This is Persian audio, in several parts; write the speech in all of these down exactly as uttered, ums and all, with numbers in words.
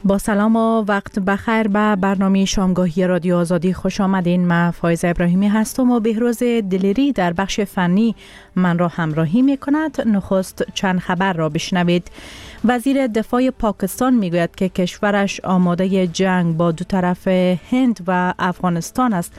با سلام و وقت بخیر به برنامه شامگاهی رادیو آزادی خوش آمدین. من فایزه ابراهیمی هستم و بهروز دلیری در بخش فنی من را همراهی می کند. نخست چند خبر را بشنوید. وزیر دفاع پاکستان می گوید که کشورش آماده جنگ با دو طرف هند و افغانستان است.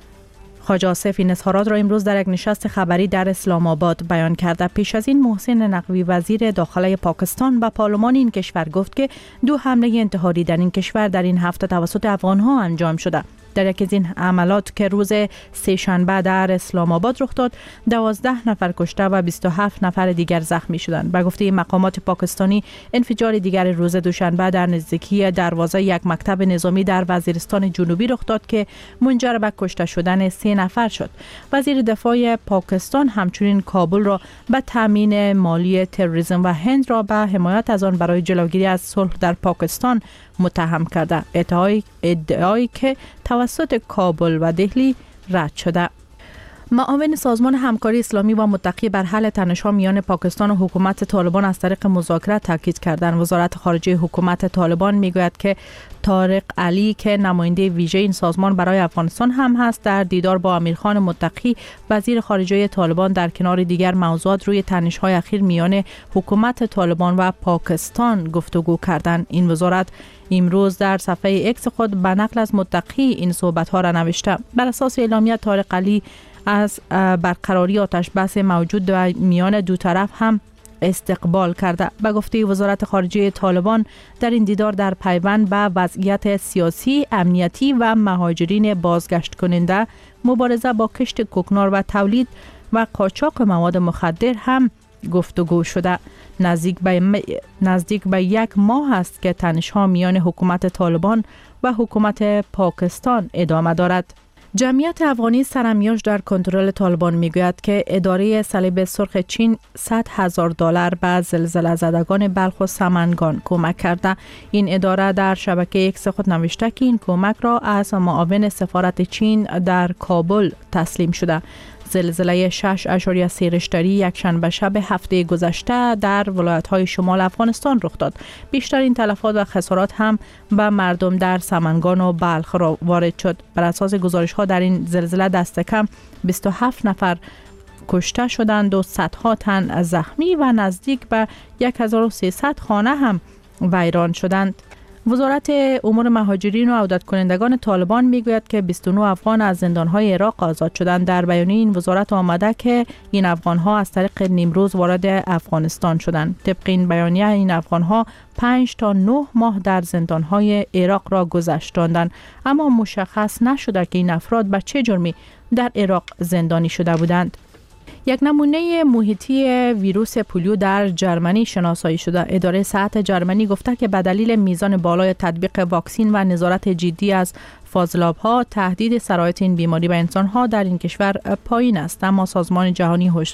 خواجه آصف این اظهارات را امروز در یک نشست خبری در اسلام آباد بیان کرده. پیش از این محسن نقوی وزیر داخلی پاکستان به پارلمان این کشور گفت که دو حمله انتحاری در این کشور در این هفته توسط افغان‌ها انجام شده. در یکی از این حملات که روز سه شنبه در اسلام آباد رخ داد، دوازده نفر کشته و بیست و هفت نفر دیگر زخمی شدند. به گفته مقامات پاکستانی، انفجار دیگر روز دوشنبه در نزدیکی دروازه یک مکتب نظامی در وزیرستان جنوبی رخ داد که منجر به کشته شدن سه نفر شد. وزیر دفاع پاکستان همچنین کابل را به تامین مالی تروریسم و هند را به حمایت از آن برای جلوگیری از صلح در پاکستان متهم کرده. ادعای ادعایی که توسط کابل و دهلی رد شده. معاون سازمان همکاری اسلامی و متقی بر حل تنش‌ها میان پاکستان و حکومت طالبان از طریق مذاکره تاکید کردند. وزارت خارجه حکومت طالبان میگوید که طارق علی که نماینده ویژه این سازمان برای افغانستان هم هست، در دیدار با امیرخان متقی وزیر خارجه طالبان در کنار دیگر موضوعات روی تنش‌های اخیر میان حکومت طالبان و پاکستان گفتگو کردند. این وزارت امروز در صفحه ایکس خود به نقل از متقی این صحبت‌ها را نوشته. بر اساس اعلامیه طارق علی از برقراری آتش بس موجود در میان دو طرف هم استقبال کرده. به گفته وزارت خارجه طالبان، در این دیدار در پیوند به وضعیت سیاسی، امنیتی و مهاجرین بازگشت کننده، مبارزه با کشت کوکنار و تولید و قاچاق مواد مخدر هم گفتگو شده. نزدیک به م... نزدیک به یک ماه است که تنش‌ها میان حکومت طالبان و حکومت پاکستان ادامه دارد. جمعیت افغانی سرمیاش در کنترل طالبان میگوید که اداره صلیب سرخ چین صد هزار دلار به زلزله زدگان بلخ و سمنگان کمک کرده. این اداره در شبکه ایکس خود نوشته که این کمک را از معاون سفارت چین در کابل تسلیم شده. زلزله شش اشاریه سه ریشتری یک شنبه شب هفته گذشته در ولایت‌های شمال افغانستان رخ داد. بیشترین تلفات و خسارات هم به مردم در سمنگان و بلخ را وارد شد. بر اساس گزارش‌ها در این زلزله دست کم بیست و هفت نفر کشته شدند و صدها تن زخمی و نزدیک به هزار و سیصد خانه هم ویران شدند. وزارت امور مهاجرین و عودت کنندگان طالبان میگوید که بیست و نه افغان از زندانهای عراق آزاد شدند. در بیانیه این وزارت آمده که این افغانها از طریق نیمروز وارد افغانستان شدند. طبق این بیانیه این افغانها پنج تا نه ماه در زندانهای عراق را گذشتاندند، اما مشخص نشده که این افراد به چه جرمی در عراق زندانی شده بودند. یک نمونه محیطی ویروس پولیو در جرمنی شناسایی شده. اداره صحت جرمنی گفته که به دلیل میزان بالای تطبیق واکسن و نظارت جدی از فاضلاب‌ها، تهدید سرایت این بیماری به انسان‌ها در این کشور پایین است. اما سازمان جهانی هش...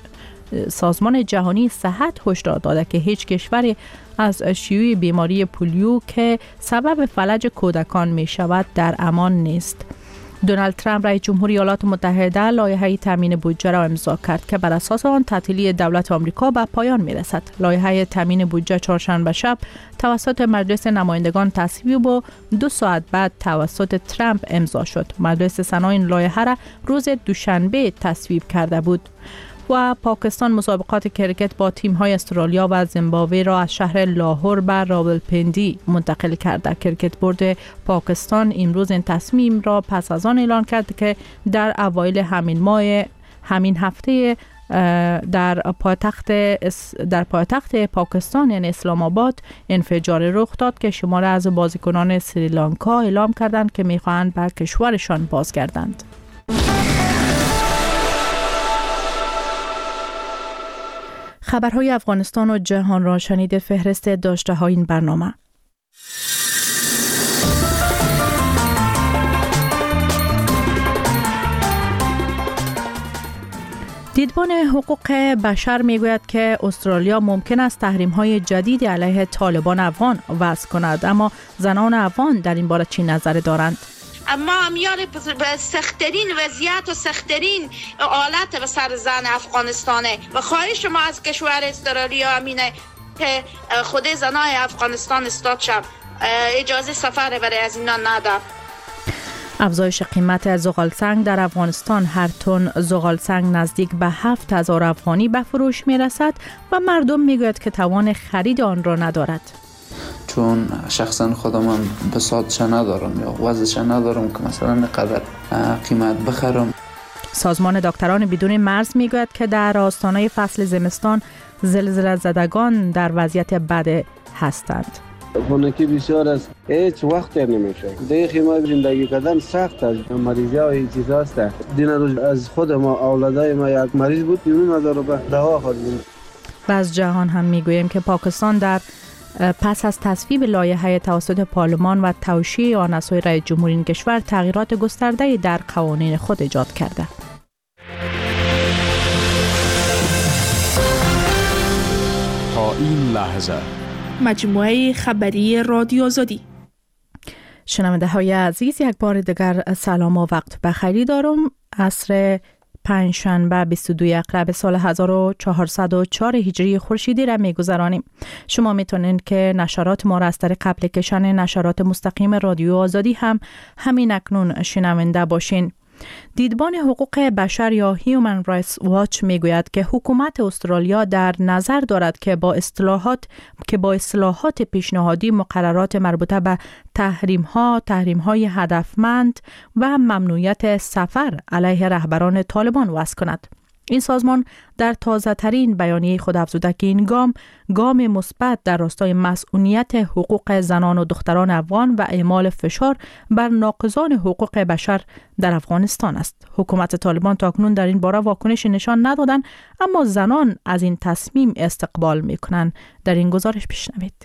سازمان جهانی صحت هشدار داده که هیچ کشوری از شیوع بیماری پولیو که سبب فلج کودکان می شود در امان نیست. دونالد ترامپ رئیس جمهوری ایالات متحده لایحه تامین بودجه را امضا کرد که بر اساس آن تعطیلی دولت آمریکا به پایان می‌رسد. لایحه تامین بودجه چهارشنبه شب توسط مجلس نمایندگان تصویب و دو ساعت بعد توسط ترامپ امضا شد. مجلس سنا این لایحه را روز دوشنبه تصویب کرده بود. و پاکستان مسابقات کرکت با تیم‌های استرالیا و زیمبابوه را از شهر لاهور به راولپندی منتقل کرده. کرکت بورد پاکستان امروز این تصمیم را پس از آن اعلان کرد که در اوایل همین ماه همین هفته در پایتخت در پایتخت پاکستان یعنی اسلام آباد انفجار رخ داد که شماره از بازیکنان سریلانکا اعلام کردند که می‌خواهند به کشورشان بازگردند. خبرهای افغانستان و جهان را شنید. فهرست داشته های این برنامه. دیدبان حقوق بشر میگوید که استرالیا ممکن است تحریم‌های جدید علیه طالبان افغان وضع کند، اما زنان افغان در این باره چی نظر دارند؟ اما میان به سخت‌ترین وضعیت و سخت‌ترین حالت به سر زن افغانستانه و خواهش ما از کشور استرالیا امینه که خود زنای افغانستان استاد شد اجازه سفر برای از اینا نداد. افزایش قیمت زغال سنگ در افغانستان، هر تن زغال سنگ نزدیک به هفت هزار افغانی به فروش می رسد و مردم می گوید که توان خرید آن را ندارد. چون شخصا خودم هم بساطش ندارم یا وضعش ندارم که مثلا نقدر قیمت بخرم. سازمان دکتران بدون مرز می گوید که در آستانه فصل زمستان زلزله زدگان در وضعیت بد هستند. خونکی بسیار است، هیچ وقت نمیشه. دیگه ما زندگی کردن سخت است، مریضی ها این چیز هست. دین روز از خود ما اولادای ما یک مریض بود، بیرون هزار رو به دوا خوردیم. و از جهان هم میگوییم که پاکستان در پس از تصویب لایحه توسط پارلمان و توشیح آن از سوی رئیس جمهور این کشور تغییرات گسترده‌ای در قوانین خود ایجاد کرده. تا این لحظه مجموعه خبری رادیو آزادی. شنونده های عزیز، یک بار دیگر سلام و وقت بخیری دارم. عصر پنجشنبه بیست و دو اقرب سال هزار و چهارصد و چهار هجری خورشیدی را میگذرانیم. شما میتونید که نشرات ما را از طریق اپلیکیشن نشرات مستقیم رادیو آزادی هم همین اکنون شنونده باشین. دیدبان حقوق بشر یا هیومن رایتس واچ میگوید که حکومت استرالیا در نظر دارد که با اصلاحات که با اصلاحات پیشنهادی مقررات مربوطه به تحریم ها، تحریم های هدفمند و ممنوعیت سفر علیه رهبران طالبان وضع کند. این سازمان در تازه ترین بیانیه خود افزوده که این گام گام مثبت در راستای مسئولیت حقوق زنان و دختران افغان و اعمال فشار بر ناقضان حقوق بشر در افغانستان است. حکومت طالبان تاکنون در این باره واکنش نشان ندادند، اما زنان از این تصمیم استقبال می‌کنند. در این گزارش بشنوید.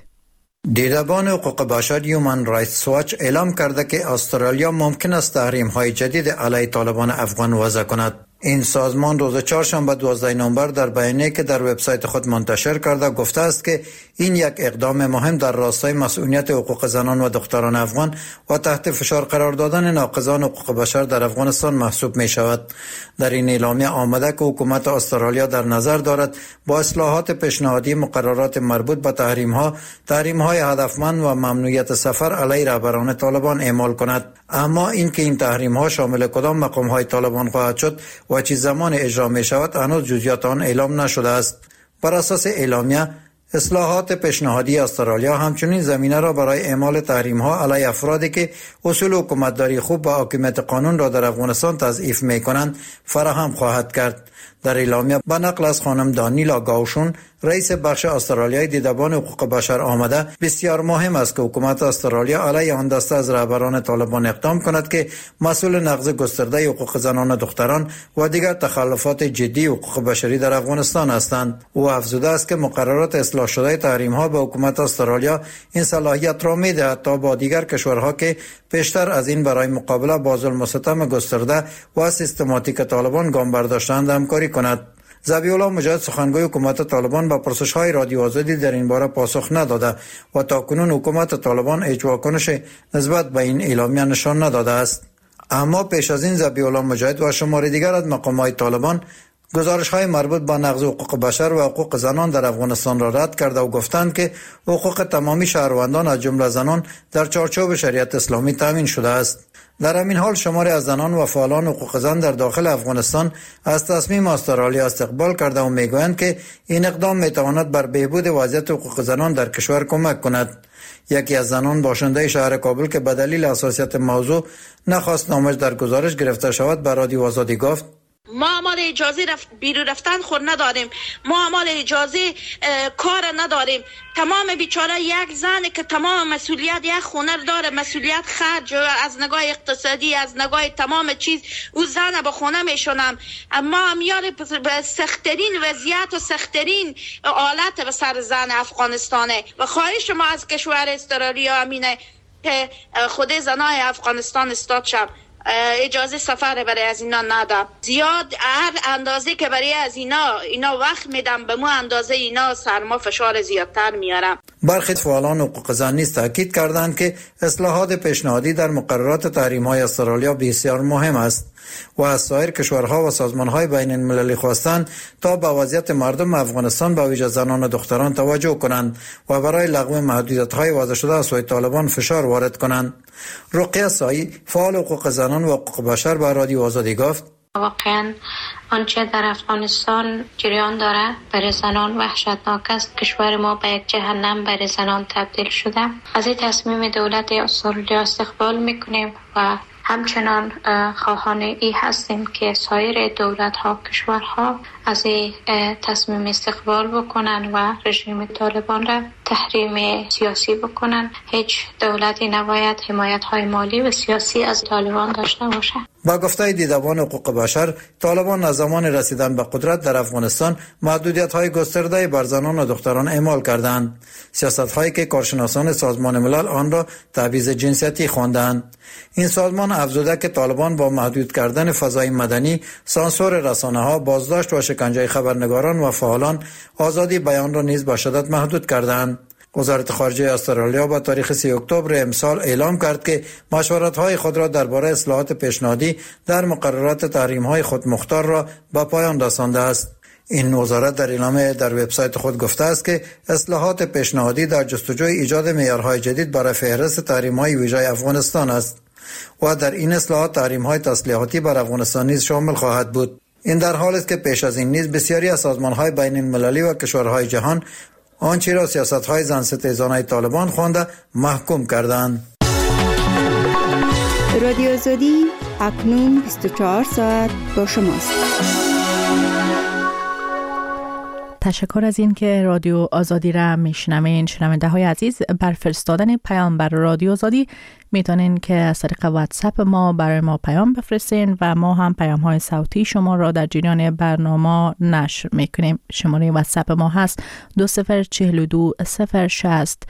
دیدبان حقوق بشر هیومن رایتس واچ اعلام کرده که استرالیا ممکن است تحریم‌های جدید علیه طالبان افغان وضع کند. این سازمان روز چهارشنبه دوازده نوامبر در بیانیه‌ای که در وبسایت خود منتشر کرده گفته است که این یک اقدام مهم در راستای مسئولیت حقوق زنان و دختران افغان و تحت فشار قرار دادن ناقضان حقوق بشر در افغانستان محسوب می شود. در این اعلامیه آمده که حکومت استرالیا در نظر دارد با اصلاحات پیشنهادی مقررات مربوط به تحریم‌ها، تحریم‌های هدفمند و ممنوعیت سفر علیه رهبران طالبان اعمال کند. اما اینکه این تحریم‌ها شامل کدام مقام‌های طالبان خواهد شد و چه زمان اجرا می شود هنوز جزئیات آن اعلام نشده است. بر اساس اعلامیه اصلاحات پیشنهادی استرالیا همچنین زمینه را برای اعمال تحریم‌ها علیه افرادی که اصول حکومتداری خوب و حاکمیت قانون را در افغانستان تضعیف می‌کنند فراهم خواهد کرد. در اعلامیه به نقل از خانم دانیلا گاوشون رئیس بخش استرالیای دیدبان حقوق بشر آمده بسیار مهم است که حکومت استرالیا علیه آن دسته از رهبران طالبان اقدام کند که مسئول نقض گسترده حقوق زنان و دختران و دیگر تخلفات جدی حقوق بشری در افغانستان هستند. او افزوده است که مقررات اصلاح شده تحریم ها به حکومت استرالیا این صلاحیت را می‌دهد تا با دیگر کشورها که پیشتر از این برای مقابله با ظلم و ستم گسترده و سیستماتیک طالبان گام برداشتند همکاری کند. ذبیح الله مجاهد سخنگوی حکومت طالبان به پرسش‌های رادیو آزادی در این باره پاسخ نداده و تاکنون حکومت طالبان هیچ واکنش نسبت به این اعلامیه نشان نداده است. اما پیش از این ذبیح الله مجاهد و شمار دیگر از مقامات طالبان گزارش‌های مربوط به نقض حقوق بشر و حقوق زنان در افغانستان را رد کرده و گفتند که حقوق تمامی شهروندان از جمله زنان در چارچوب شریعت اسلامی تامین شده است. در همین حال شماری از زنان و فعالان حقوق زن در داخل افغانستان از تصمیم استرالیا استقبال کرده و میگویند که این اقدام میتواند بر بهبود وضعیت حقوق زنان در کشور کمک کند. یکی از زنان باشنده شهر کابل که به دلیل حساسیت موضوع نخواست نامش در گزارش گرفته شود به رادیو آزادی گفت: ما اعمال اجازه رفت بیرون رفتن خود نداریم، ما اعمال اجازه کار نداریم. تمام بیچاره یک زن که تمام مسئولیت یک خونه داره، مسئولیت خرج از نگاه اقتصادی، از نگاه تمام چیز، او زن به خونه میشونم. اما امیال به سخترین وضعیت و سخترین حالت به سر زن افغانستانه و خواهش ما از کشور استرالیا امینه که خود زنای افغانستان استاد شد اجازه سفر برای از اینا ندم. زیاد هر اندازه که برای از اینا اینا وقت میدم به مو اندازه اینا سرما فشار زیادتر میارم. برخی فعالان حقوق زن نیز تاکید کردند که اصلاحات پیشنهادی در مقررات تحریم‌های استرالیا بسیار مهم است. و از سایر کشورها و سازمانهای بین المللی خواستند تا به وضعیت مردم افغانستان به ویژه زنان و دختران توجه کنند و برای لغو محدودیت‌های وضع شده از سوی طالبان فشار وارد کنند. رقیه سایی، فعال حقوق زنان و حقوق بشر، به رادیو آزادی گفت: واقعا آنچه در افغانستان جریان داره برای زنان وحشتناک است. کشور ما به یک جهنم برای زنان تبدیل شده. از این تصمیم دولت استرالیا استقبال میکنیم و همچنان خواهان ای هستیم که سایر دولت ها کشورها از این تصمیم استقبال بکنن و رژیم طالبان را تحریم سیاسی بکنن. هیچ دولتی نباید حمایت های مالی و سیاسی از طالبان داشته باشه. با گفته دیدبان حقوق بشر، طالبان از زمان رسیدن به قدرت در افغانستان محدودیت های گسترده بر زنان و دختران اعمال کردند. سیاست هایی که کارشناسان سازمان ملل آن را تبعیض جنسیتی خواندند. این سازمان افزوده که طالبان با محدود کردن فضای مدنی، سانسور رسانه ها، بازداشت و شکنجه خبرنگاران و فعالان، آزادی بیان را نیز به شدت محدود کردند. وزارت خارجه استرالیا با تاریخ سی اکتبر امسال اعلام کرد که مشورت‌های خود را درباره اصلاحات پیشنهادی در مقررات تحریم‌های خود مختار را به پایان رسانده است. این وزارت در اعلامیه در وبسایت خود گفته است که اصلاحات پیشنهادی در جستجوی ایجاد معیارهای جدید برای فهرست تحریم‌های ویژه افغانستان است و در این اصلاحات تحریم‌های تسلیحاتی بر افغانستان نیز شامل خواهد بود. این در حالی است که پیش از این نیز بسیاری از سازمان‌های بین‌المللی و کشورهای جهان آنچه را سیاست‌های زن‌ستیزانه طالبان خوانده محکوم کردند. رادیو آزادی اکنون بیست و چهار ساعت با شماست. تشکر از این که رادیو آزادی را میشنوین. شنونده های عزیز، بر فرستادن پیام بر رادیو آزادی میتونین که از طریق واتساپ ما برای ما پیام بفرستین و ما هم پیام های صوتی شما را در جریان برنامه نشر میکنیم. شماره واتساپ ما هست دو صفر چهل و دو صفر شصت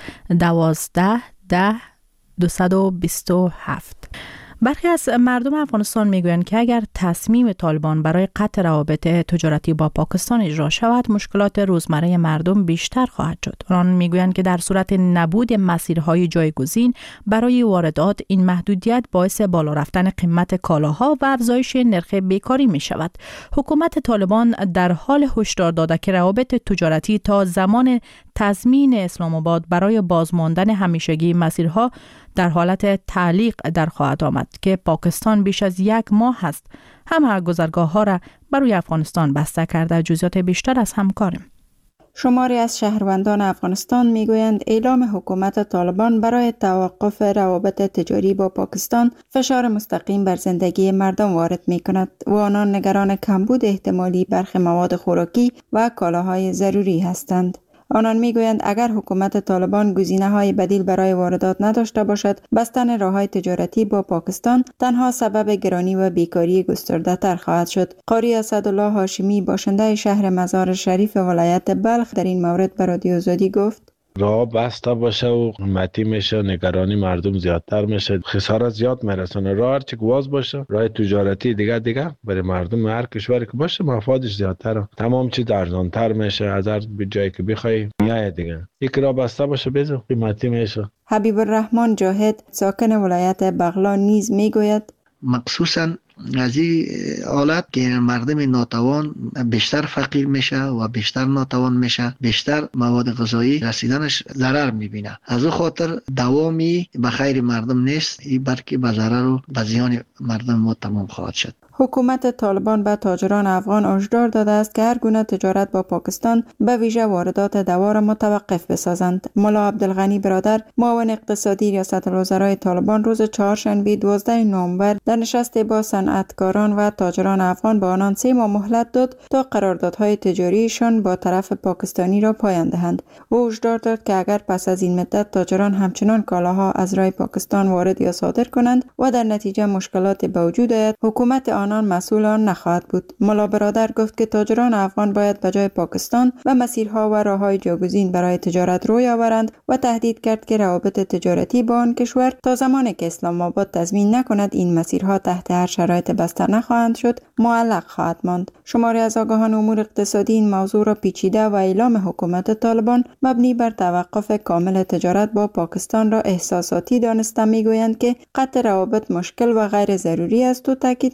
دوازده ده دویست و بیست و هفت. برخی از مردم افغانستان میگویند که اگر تصمیم طالبان برای قطع روابط تجارتی با پاکستان اجرا شود، مشکلات روزمره مردم بیشتر خواهد شد. آنان میگویند که در صورت نبود مسیرهای جایگزین برای واردات، این محدودیت باعث بالا رفتن قیمت کالاها و افزایش نرخ بیکاری می شود. حکومت طالبان در حال هشدار داده که روابط تجارتی تا زمان تضمین اسلام آباد برای بازماندن همیشگی مسیرها در حالت تعلیق در خواهد آمد که پاکستان بیش از یک ماه است همه گذرگاه ها را برای افغانستان بسته کرده. جزئیات بیشتر از همکارم. شماری از شهروندان افغانستان میگویند اعلام حکومت طالبان برای توقف روابط تجاری با پاکستان فشار مستقیم بر زندگی مردم وارد می کند و آنان نگران کمبود احتمالی برخی مواد خوراکی و کالاهای ضروری هستند. آنان میگویند اگر حکومت طالبان گزینه‌های بدیل برای واردات نداشته باشد، بستن راه‌های تجارتی با پاکستان تنها سبب گرانی و بیکاری گسترده‌تر خواهد شد. قاری اسدالله هاشمی، باشنده شهر مزار شریف ولایت بلخ، در این مورد به رادیو آزادی گفت: راه بسته باشه و قیمتی میشه، نگرانی مردم زیادتر میشه، خسارت زیاد میرسونه. راه هرچی گواز باشه، راه تجارتی دیگه دیگه برای مردم هر کشوری که باشه مفادش زیادتره، تمام چیز ارزانتر میشه از هر جایی که بخوای میای دیگه. یک راه بسته باشه بزن قیمتی میشه. حبیب الرحمن جاهد، ساکن ولایت بغلان، نیز میگوید مخصوصاً از این حالت که مردم ناتوان بیشتر فقیر میشه و بیشتر ناتوان میشه، بیشتر مواد غذایی رسیدنش ضرر میبینه. از او خاطر دوامی به خیر مردم نیست، این بلکه به ضرر و به زیان مردم ما تمام خواهد شد. حکومت طالبان به تاجران افغان هشدار داده است که هر گونه تجارت با پاکستان، به ویژه واردات دوا را متوقف بسازند. ملا عبدالغنی برادر، معاون اقتصادی ریاست الوزرای طالبان، روز چهارشنبه دوازده نوامبر در نشستی با صنعتکاران و تاجران افغان به آنان سه ماه مهلت داد تا قراردادهای تجاریشان با طرف پاکستانی را پایان دهند. او هشدار داد که اگر پس از این مدت تاجران همچنان کالاها از راه پاکستان وارد یا صادر کنند و در نتیجه مشکلات به وجود آید، حکومت آنان مسئول آن نخواهد بود. ملا برادر گفت که تاجران افغان باید به جای پاکستان و مسیرها و راههای جایگزین برای تجارت روی آورند و تهدید کرد که روابط تجارتی با آن کشور تا زمانی که اسلام آباد تضمین نکند این مسیرها تحت هر شرایط بسته نخواهند شد، معلق خواهد ماند. شماری از آگاهان امور اقتصادی این موضوع را پیچیده و اعلام حکومت طالبان مبنی بر توقف کامل تجارت با پاکستان را احساساتی دانسته میگویند که قطع روابط مشکل و غیر ضروری است و تاکید میکنند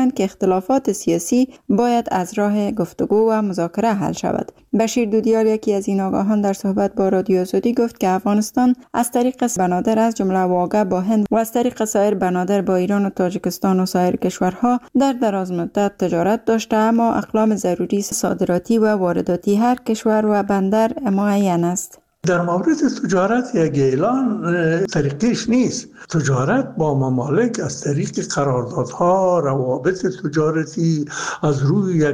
میگویند که اختلافات سیاسی باید از راه گفتگو و مذاکره حل شود. بشیر دودیار، یکی از این آگاهان، در صحبت با رادیو آزادی گفت که افغانستان از طریق بنادر از جمله واقع با هند و از طریق سایر بنادر با ایران و تاجیکستان و سایر کشورها در دراز مدت تجارت داشته، اما اقلام ضروری صادراتی و وارداتی هر کشور و بندر معین است. در مورد تجارت یک اعلان طریقش نیست. تجارت با ممالک از طریق قراردادها، روابط تجارتی، از روی یک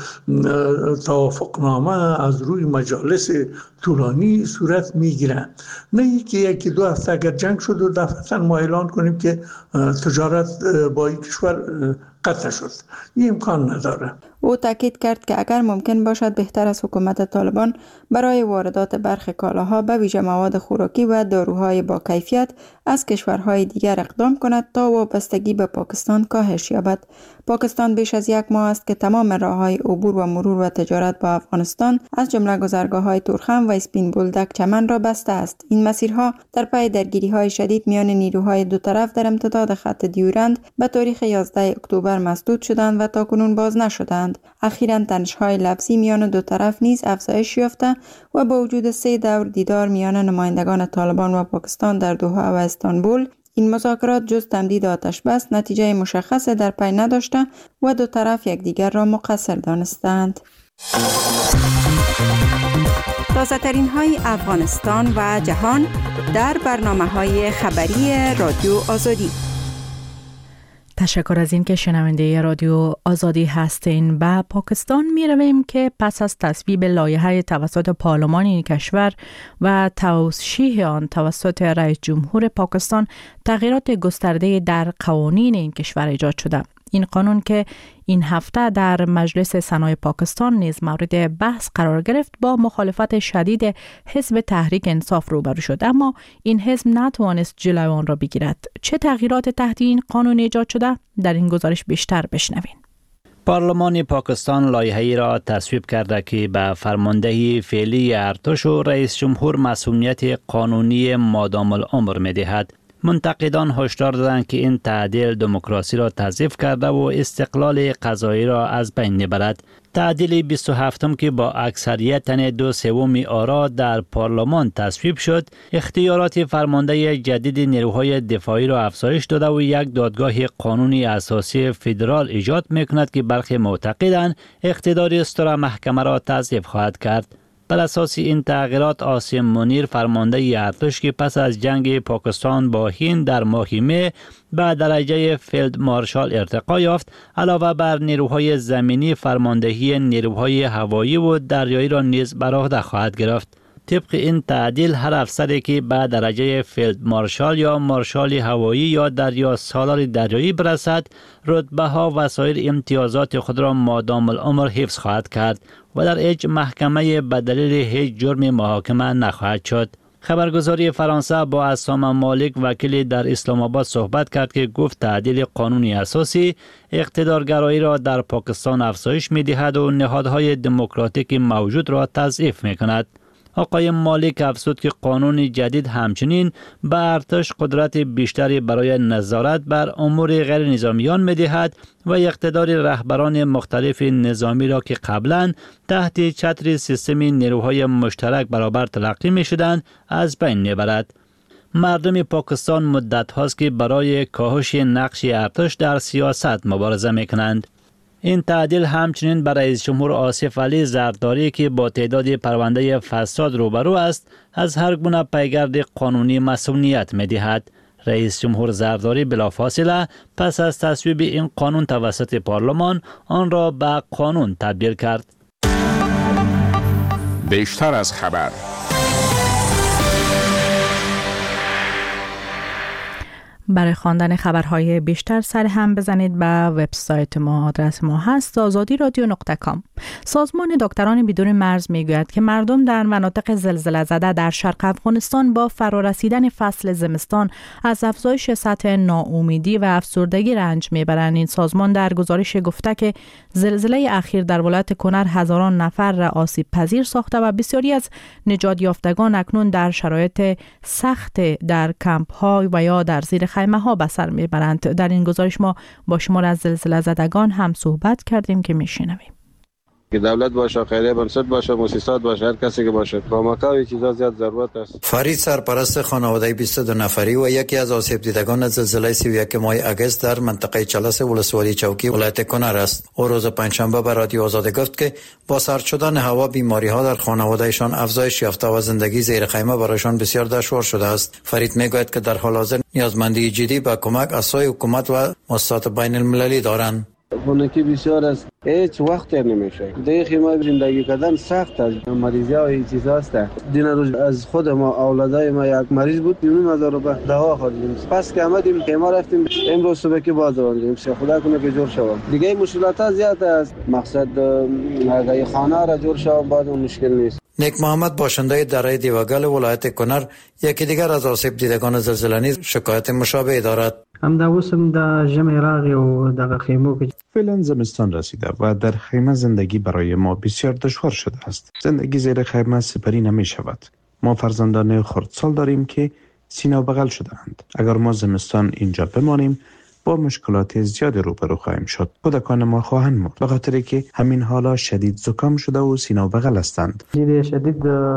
توافقنامه، از روی مجالس طولانی صورت میگیرن. نه اینکه یکی دو هفته اگر جنگ شد و دفعتاً ما اعلان کنیم که تجارت با این کشور قطع شد. این امکان نداره. او تاکید کرد که اگر ممکن باشد بهتر از حکومت طالبان برای واردات برخی کالاها به ویژه مواد خوراکی و داروهای با کیفیت از کشورهای دیگر اقدام کند تا وابستگی به پاکستان کاهش یابد. پاکستان بیش از یک ماه است که تمام راههای عبور و مرور و تجارت با افغانستان از جمله گذرگاه‌های تورخم و اسپین بولدک چمن را بسته است. این مسیرها در پی درگیری‌های شدید میان نیروهای دو طرف در امتداد خط دیورند به تاریخ یازده اکتبر مسدود شدند و تاکنون باز نشدند. اخیراً تنش‌های لفظی میان دو طرف نیز افزایش یافته و با وجود سه دور دیدار میان نمایندگان طالبان و پاکستان در دوحه و استانبول، این مذاکرات جز تمدید آتش بس نتیجه مشخص در پی نداشته و دو طرف یکدیگر را مقصر دانستند. تازه ترین های افغانستان و جهان در برنامه های خبری رادیو آزادی. تشکر از این که شنونده رادیو آزادی هستین. به پاکستان می رویم که پس از تصویب لایحه توسط پارلمان این کشور و توشیح آن توسط رئیس جمهور پاکستان، تغییرات گسترده در قوانین این کشور ایجاد شده. این قانون که این هفته در مجلس سنای پاکستان نیز مورد بحث قرار گرفت، با مخالفت شدید حزب تحریک انصاف روبرو شد، اما این حزب نتوانست جلوی آن را بگیرد. چه تغییرات تحت این قانون ایجاد شده؟ در این گزارش بیشتر بشنوین. پارلمان پاکستان لایحه‌ای را تصویب کرده که به فرماندهی فعلی ارتش و رئیس جمهور مسئولیت قانونی مادام العمر می‌دهد. منتقدان هشدار دادند که این تعدیل دموکراسی را تضعیف کرده و استقلال قضایی را از بین میبرد. تعدیل بیست و هفتم که با اکثریت دو سوم آرا در پارلمان تصویب شد، اختیارات فرمانده جدید نیروهای دفاعی را افزایش داده و یک دادگاه قانونی اساسی فدرال ایجاد میکند که برخی معتقدند اقتدار استرا محکمه را تضعیف خواهد کرد. بر اساس این تغییرات، عاصم منیر فرمانده ارتش که پس از جنگ پاکستان با هند در ماه می به درجه فیلد مارشال ارتقا یافت، علاوه بر نیروهای زمینی فرماندهی نیروهای هوایی و دریایی را نیز بر عهده خواهد گرفت. طبق این تعدیل، هر افسری که به درجه فیلد مارشال یا مارشال هوایی یا دریا سالار دریایی برسد، رتبه ها و سایر امتیازات خود را مادام العمر حفظ خواهد کرد و در هیچ محکمه به دلیل هیچ جرم محاکمه نخواهد شد. خبرگزاری فرانسه با عصام مالک، وکیل در اسلام آباد، صحبت کرد که گفت تعدیل قانونی اساسی اقتدارگرایی را در پاکستان افزایش می دهد و نهادهای دموکراتیک موجود را تضعیف می کند. آقای مالک افزود که قانون جدید همچنین به ارتش قدرت بیشتری برای نظارت بر امور غیر نظامیان می دهد و اقتدار رهبران مختلف نظامی را که قبلا تحت چتر سیستم نیروهای مشترک برابر تلقی می شدند از بین می برد. مردم پاکستان مدت هاست که برای کاهش نقش ارتش در سیاست مبارزه می کنند. این تعدیل همچنین برای رئیس جمهور آصف علی زرداری که با تعداد پرونده فساد روبرو است، از هر گونه پیگرد قانونی مسئولیت می دهد. رئیس جمهور زرداری بلافاصله پس از تصویب این قانون توسط پارلمان، آن را به قانون تبدیل کرد. بیشتر از خبر. برای خواندن خبرهای بیشتر سر هم بزنید به وبسایت ما. آدرس ما هست آزادی رادیو نقطه کام. سازمان دکتران بدون مرز میگوید که مردم در مناطق زلزله زده در شرق افغانستان با فرارسیدن فصل زمستان از افزایش سطح ناامیدی و افسردگی رنج میبرند. این سازمان در گزارش گفته که زلزله اخیر در ولایت کنر هزاران نفر را آسیب پذیر ساخته و بسیاری از نجات یافتگان اکنون در شرایط سخت در کمپ ها و یا در زیر خیمه ها به سر میبرند. در این گزارش ما با شمار از زلزله زدگان هم صحبت کردیم که میشنویم. که دولت باشه، خیریه بنسټ باشه، مؤسسات باشه، هر کسی که باشه، کمک‌های چیزا زیاد ضرورت است. فرید سرپرست خانواده بیست و دو نفری و یکی از آسیب دیدگان زلزله سی و یک ماه اگست در منطقه چلس ولسوالی چوکی ولایت کنر است. او روز پنجشنبه به رادیو آزادی گفت که با سرد شدن هوا بیماری ها در خانوادهشان افزایش یافته و زندگی زیر خیمه برایشان بسیار دشوار شده است. فرید میگوید که در حال حاضر نیازمندی جدی به کمک از سوی حکومت و مؤسسات بین المللی دارند. خونکی بسیار است، هیچ وقت نمیشه. دیگه خیمه زندگی کردن سخت است. مریضی ها این چیزا است. دین روز از خود ما اولادای ما یک مریض بود، بیرون از رو به دوا خوردیم. پس که آمدیم خیمه رفتیم، امروز صبح که باز آمدیم. خدا کنه که جور شود. دیگه مشکلات ها زیاد است. مقصد اگه خانه را جور شود بعد مشکل نیست. نیک محمد باشنده دره دیوگل ولایت کنر یکی دیگر از آسیب دیدگان زلزله نیز شکایت مشابه دارد. هم دا وسم دا جمع راغی و دا خیمو که فعلا زمستان رسیده و در خیمه زندگی برای ما بسیار دشوار شده است. زندگی زیر خیمه سپری نمی شود. ما فرزندان خردسال داریم که سینه و بغل شده‌اند. اگر ما زمستان اینجا بمانیم با مشکلات زیاد روبرو خواهیم شد. کودکان ما خواهند مرد به خاطر که همین حالا شدید زکام شده و سینه و بغل هستند. شدید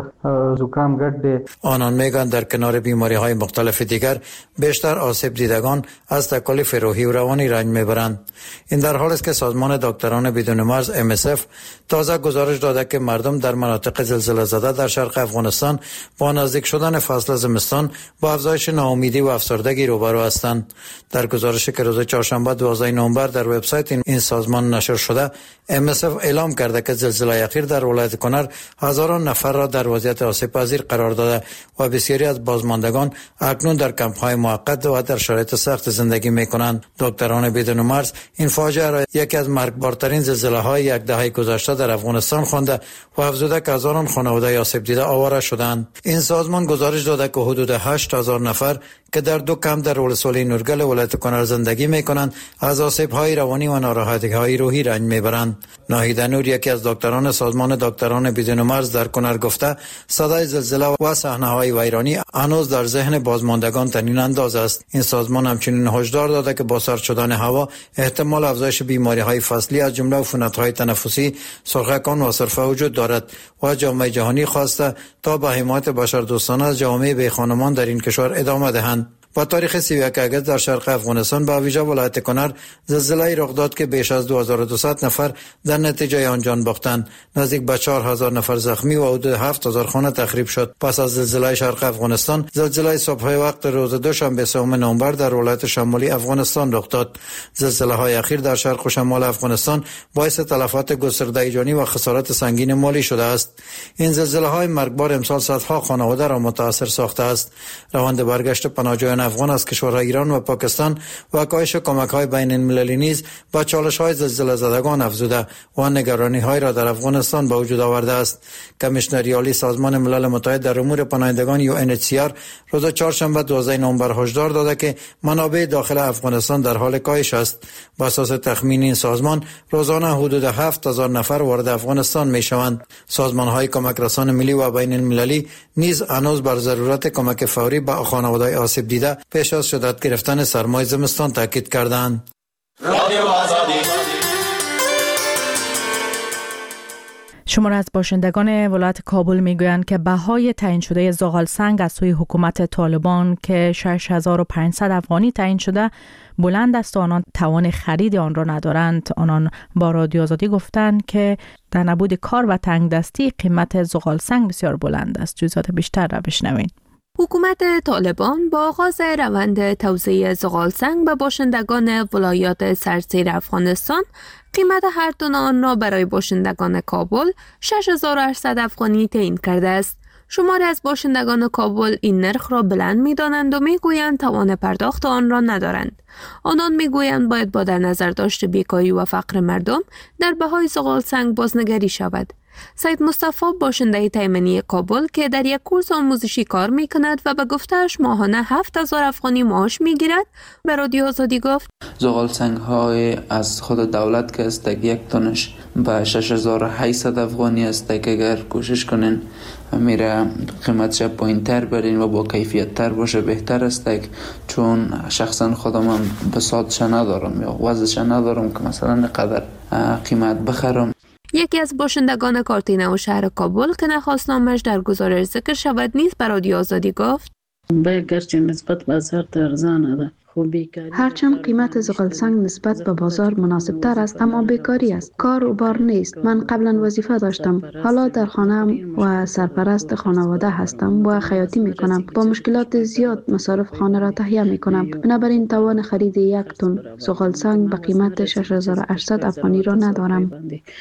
زکام گرد. آنان میگن در کنار بیماری های مختلف دیگر بیشتر آسیب دیدگان از تکالیف روحی و روانی رنج میبرند. این در حالی است که سازمان دکتران بدون مرز ام اس اف تازه گزارش داده که مردم در مناطق زلزله زده در شرق افغانستان با نزدیک شدن فصل زمستان با افزایش ناامیدی و افسردگی روبرو هستند. در گزارش که روز چهارشنبه دوازده نوامبر در وبسایت این, این سازمان نشر شده، ام اس اف اعلام کرده که زلزله اخیر در ولایت کنر هزاران نفر را در وضعیت آسیب پذیر قرار داده و بسیاری از بازماندگان اکنون در کمپ‌های موقت و در شرایط سخت زندگی می‌کنند. دکتران بدون مرز این فاجعه را یکی از مرگبارترین زلزله‌های یک دهه گذشته در افغانستان خوانده و افزوده که هزاران خانواده آسیب دیده آواره شدند. این سازمان گزارش داده که حدود هشت هزار نفر که در دو کمپ در ولسوالی نورگل ولایت کنر زندگی میکنند از آسیب‌های روانی و ناراحتی‌های روحی رنج میبرند. ناهید نور یکی از دکتران سازمان دکتران بدون مرز در کنر گفته صدای زلزله و صحنه‌های ویرانی هنوز در ذهن بازماندگان طنین انداز است. این سازمان همچنین هشدار داده که با سرد شدن هوا احتمال افزایش بیماری‌های فصلی از جمله عفونت‌های تنفسی، سرخکان و سرفه وجود دارد و جامعه جهانی خواسته تا به حمایت بشردوستانه از جامعه بیخانمان در این کشور ادامه دهند. با تاریخ سی و یک اگست در شرق افغانستان به ویژه ولایت کنر زلزله رخ داد که بیش از دو هزار و دویست نفر در نتیجه آن جان باختند. نزدیک به چهار هزار نفر زخمی و حدود هفت هزار خانه تخریب شد. پس از زلزله شرق افغانستان، زلزله صبح وقت روز دوشنبه سوم نوامبر در ولایت شمالی افغانستان رخ داد. زلزله های اخیر در شرق و شمال افغانستان باعث تلفات گسترده جانی و خسارات سنگین مالی شده است. این زلزله های مرگبار امسال صدها خانواده را متاثر ساخته است. روند برگشت پناهجویان افغان از کشورهای ایران و پاکستان و کاهش کمک‌های بین المللی نیز با چالش‌های زلزله زدگان افزوده و نگرانی‌های را در افغانستان به وجود آورده است. کمیشنر عالی سازمان ملل متحد در امور پناهندگان یو ان اچ سی آر روز چهارشنبه دوازده نوامبر هشدار داده که منابع داخل افغانستان در حال کاهش است. با اساس تخمین این سازمان روزانه حدود هفت هزار نفر وارد افغانستان می‌شوند. سازمان‌های کمک رسان ملی و بین المللی نیز هنوز بر ضرورت کمک فوری به خانواده‌های آسیب دیده پیش از شدت گرفتن سرمای زمستان تاکید کردند. شمار از باشندگان ولایت کابل میگویند که بهای تعیین شده زغال سنگ از سوی حکومت طالبان که شش هزار و پانصد افغانی تعیین شده بلند است و آنان توان خرید آن را ندارند. آنان با رادیو آزادی گفتند که در نبود کار و تنگ دستی قیمت زغال سنگ بسیار بلند است. جزئیات بیشتر را بشنوین. حکومت طالبان با آغاز روند توزیع زغالسنگ به باشندگان ولایات سرزیر افغانستان قیمت هر تن آن را برای باشندگان کابل شش هزار و هشتصد افغانی تعیین کرده است. شماری از باشندگان کابل این نرخ را بلند می‌دانند و می‌گویند توان پرداخت آن را ندارند. آنان می‌گویند باید با در نظر داشت بیکاری و فقر مردم در بهای زغالسنگ بازنگری شود. سید مصطفی باشنده تیمنی کابل که در یک کورس آموزشی کار می کند و به گفتهش ماهانه هفت هزار افغانی معاش می گیرد به رادیو آزادی گفت زغال سنگ های از خود دولت که است یک تنش به شش هزار و هشتصد افغانی است که اگر کوشش کنین میره قیمتش پایین تر برین و با کیفیت تر باشه بهتر است، چون شخصا خودم هم بساطش ندارم یا وزنش ندارم که مثلا قدر قیمت بخرم. یکی از باشندگان کارتینه و شهر کابل که نخواست نامش در گزارش ذکر شود نیز به رادیو آزادی گفت به گرچه نسبت بازار ارزانه ده، هرچند قیمت زغالسنگ نسبت به بازار مناسب تر است اما بیکاری است، کار و بار نیست. من قبلا وظیفه داشتم، حالا در خانه و سرپرست خانواده هستم و خیاطی می کنم. با مشکلات زیاد مصارف خانه را تهیه می کنم، بنابراین توان خرید یک تن زغالسنگ به قیمت شش هزار و هشتصد افغانی را ندارم.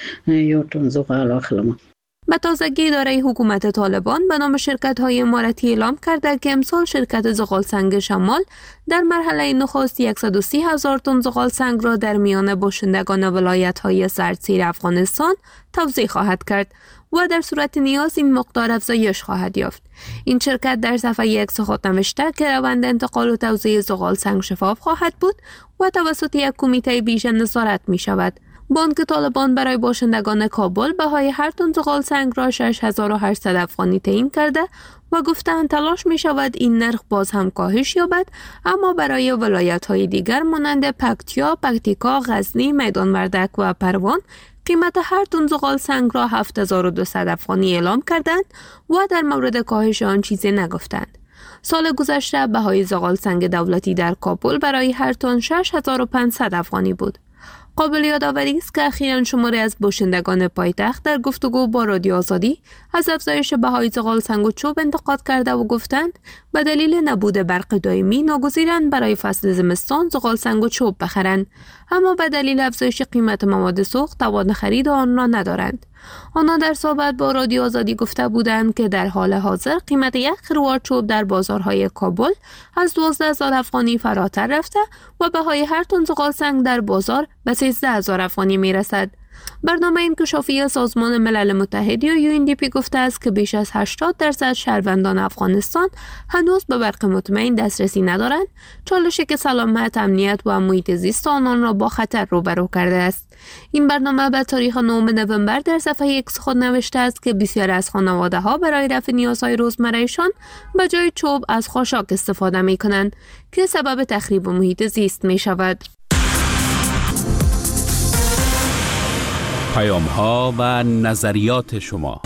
به تازگی اداره حکومت طالبان به نام شرکت‌های اماراتی اعلام کرده که امسال شرکت زغالسنگ شمال در مرحله نخست صد و سی هزار تن زغالسنگ را در میان باشندگان ولایت‌های سردسیر افغانستان توزیع خواهد کرد و در صورت نیاز این مقدار افزایش خواهد یافت. این شرکت در صفحه یک خود نوشته که روند انتقال و توزیع زغالسنگ شفاف خواهد بود و توسط یک کمیته ویژه نظارت می شود. بانک طالبان برای باشندگان کابل بهای هر تن زغالسنگ را شش هزار و هشتصد افغانی تعیین کرده و گفتند تلاش می شود این نرخ باز هم کاهش یابد، اما برای ولایت‌های دیگر مانند پکتیا، پکتیکا، غزنی، میدان وردک و پروان قیمت هر تن زغالسنگ را هفت هزار و دویست افغانی اعلام کردند و در مورد کاهش آن چیزی نگفتند. سال گذشته بهای زغالسنگ دولتی در کابل برای هر تن شش هزار و پانصد افغانی بود. قابل یادآوری است که اخیراً شماری از باشندگان پایتخت در گفتگو با رادیو آزادی از افزایش بهای زغالسنگ و چوب انتقاد کرده و گفتند به دلیل نبود برق دائمی ناگزیرند برای فصل زمستان زغالسنگ و چوب بخرند، اما به دلیل افزایش قیمت مواد سوخت توان خرید آن را ندارند. آنها در صحبت با رادیو آزادی گفته بودند که در حال حاضر قیمت یک خروار چوب در بازارهای کابل از دوازده هزار افغانی فراتر رفته و بهای هر تن زغالسنگ در بازار به سیزده هزار افغانی می رسد. برنامه انکشافی سازمان ملل متحد یا یو ان دی پی گفته است که بیش از هشتاد درصد شهروندان افغانستان هنوز به برق مطمئن دسترسی ندارند، چالشی که سلامت، امنیت و محیط زیست آنان را با خطر روبرو کرده است. این برنامه به تاریخ نهم نوامبر در صفحه ایکس خود نوشته است که بسیاری از خانواده ها برای رفع نیازهای روزمرهشان به جای چوب از خاشاک استفاده می کنند که سبب تخریب محیط زیست می شود. پیام ها و نظریات شما.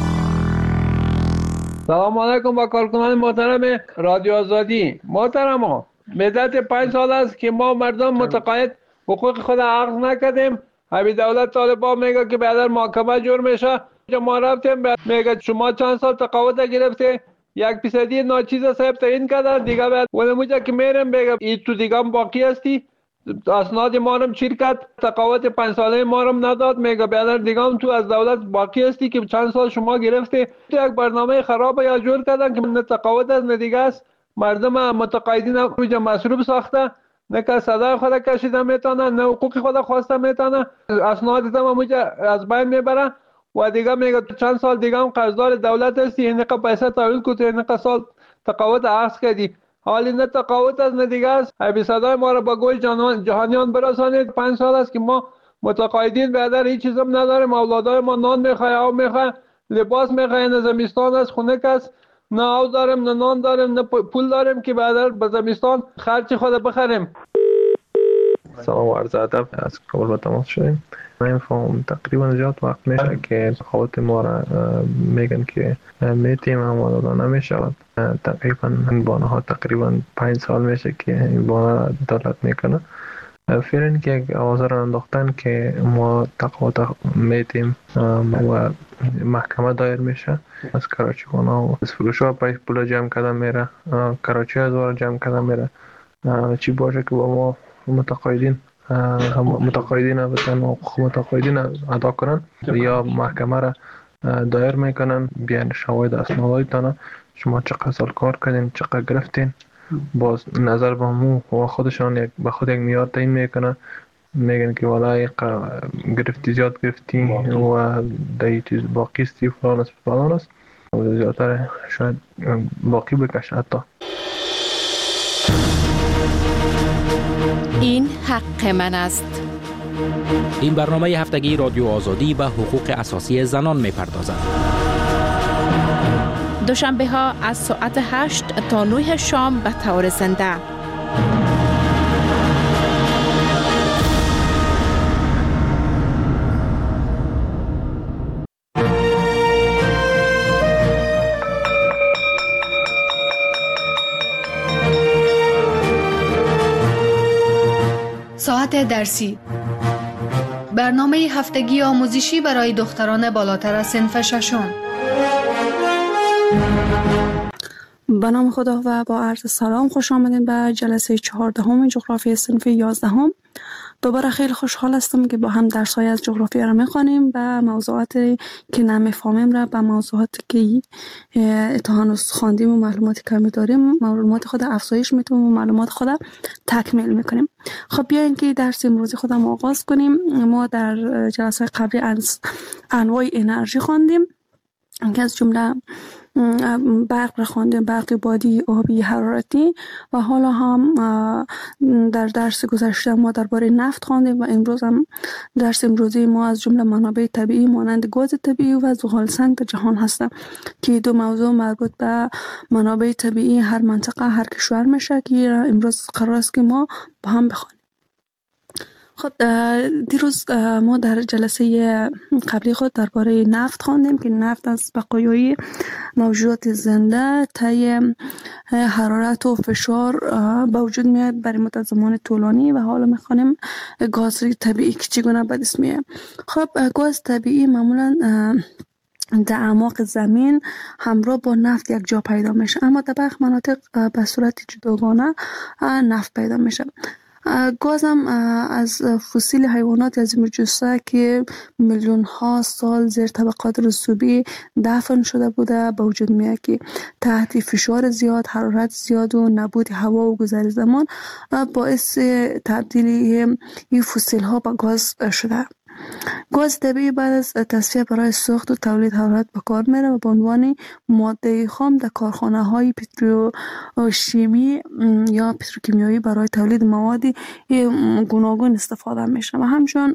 سلام علیکم با کارکنان محترم رادیو آزادی. محترم ها، مدت پنج سال است که ما مردم متقاعد حقوق خود عقض نکردیم. همین دولت طالبان میگه که بعد محاکمه جور میشه. ما رفتیم میگه شما چند سال تقاعد گرفته، یک فیصدی ناچیز صاحب تعیین کردن دیگه بعد اون موقع که میرم میگه این تو دیگه باقی هستی، اسناد ما رو چیر کرد، تقاعد پنج ساله ما رو نداد، میگه بعد دیگه هم تو از دولت باقی هستی که چند سال شما گرفته. تو یک برنامه خراب یا جور کردن که نه تقاعد از نه دیگه است. مردم متقاعدین رو مصروف ساخته، نه که صدای خود کشیده میتونه، نه حقوق خود خواسته میتونه، اسناد هم از بین میبره و دیگه میگه چند سال دیگه هم قرضدار دولت هستی، اینقدر پیسه تحویل کردی، اینقدر سال تقاعد عقض کردی، حالی نه تقاعد از نه دیگه است. ای صدای ما را با گوش جهانیان برسانید. پنج سال است که ما متقاعدین بعدر هیچ چیز هم نداریم. اولادای ما نان میخواه، آب میخواه، لباس میخواه، نه زمستان است خونه است، نه آب داریم، نه نان داریم، نه پول داریم که بعدر به زمستان خرچ خود بخریم. سلام و عرض ادب، از کابل با تماس شدیم. من فهم تقریبا زیاد وقت میشه که تقاعد ما را میگن که میتیم اما داده نمیشود. تقریبا بانه ها تقریبا پنج سال میشه که این بانه را دولت میکنه. فعلا که یک آوازه را انداختن که ما تقاعد میتیم و محکمه دایر میشه. از کراچی خانه و از فروش ها پایش پولا جمع کردن میره، کراچی از وارا جمع کردن میره. چی باشه که با ما متقاعدین متقاعدین بتن حقوق متقاعدین ادا کنن یا محکمه را دایر میکنن، بیان شواهد اسنادتان شما چقدر سال کار کردین، چقدر گرفتین، باز نظر به مو و خودشان یک به خود یک معیار تعیین میکنن میگن که والای گرفتی زیاد گرفتی و دایی چیز باقی استی فلان است فلان است و زیادتر شاید باقی بکشه حتی. این حق من است. این برنامه هفتگی رادیو آزادی به حقوق اساسی زنان می‌پردازد. دوشنبه ها از ساعت هشت تا نه شام به طور زنده. ساعت درسی، برنامه هفتگی آموزشی برای دختران بالاتر از صنف ششم. به نام خدا و با عرض سلام خوش آمدین به جلسه چهاردهم جغرافی صنف یازدهم. دوباره خیلی خوشحال هستم که با هم درس‌های از جغرافیا را می‌خوانیم و موضوعاتی که نمی‌فهمیم را به موضوعاتی که تا هنوز خواندیم و معلوماتی کمی داریم معلومات خود افزایش میدیم و معلومات خود تکمیل می‌کنیم. خب بیاین که درس امروزی خودم آغاز کنیم. ما در جلسه قبلی از انواع انرژی خواندیم که از جمله برق را خواندیم، برق بادی، آبی، حرارتی و حالا هم در درس گذشته ما درباره نفت خواندیم و امروز هم درس امروزی ما از جمله منابع طبیعی مانند گاز طبیعی و زغالسنگ در جهان هستند که دو موضوع مربوط به منابع طبیعی هر منطقه هر کشور میشه که امروز قرار است که ما با هم بخوانیم. خب دیروز ما در جلسه قبلی خود درباره نفت خواندیم که نفت از بقایای موجودات زنده طی حرارت و فشار به وجود میاد برای مدت زمان طولانی و حالا میخوانیم گاز طبیعی که چگونه به دست میاد. خب گاز طبیعی معمولا در اعماق زمین همراه با نفت یک جا پیدا میشه، اما در برخی مناطق به صورت جداگانه نفت پیدا میشه. گاز هم از فسیل حیوانات از این جثه که میلیون ها سال زیر طبقات رسوبی دفن شده بوده به وجود میاد که تحت فشار زیاد، حرارت زیاد و نبود هوا و گذر زمان باعث تبدیل این فسیل ها به گاز شده. گاز طبیعی بعد از تصفیه برای ساخت و تولید حرارت به کار میره و به عنوان ماده خام در کارخانه های پتروشیمی یا پتروکیمیایی برای تولید موادی گوناگون استفاده میشه و همچنین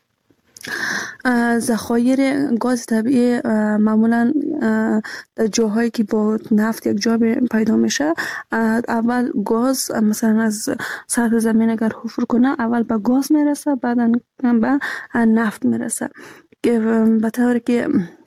ذخایر گاز طبیعی معمولا در جاهایی که با نفت یک جا پیدا میشه اول گاز مثلا از سطح زمین اگر حفر کنه اول به گاز میرسه بعدا به نفت میرسه که به طوری که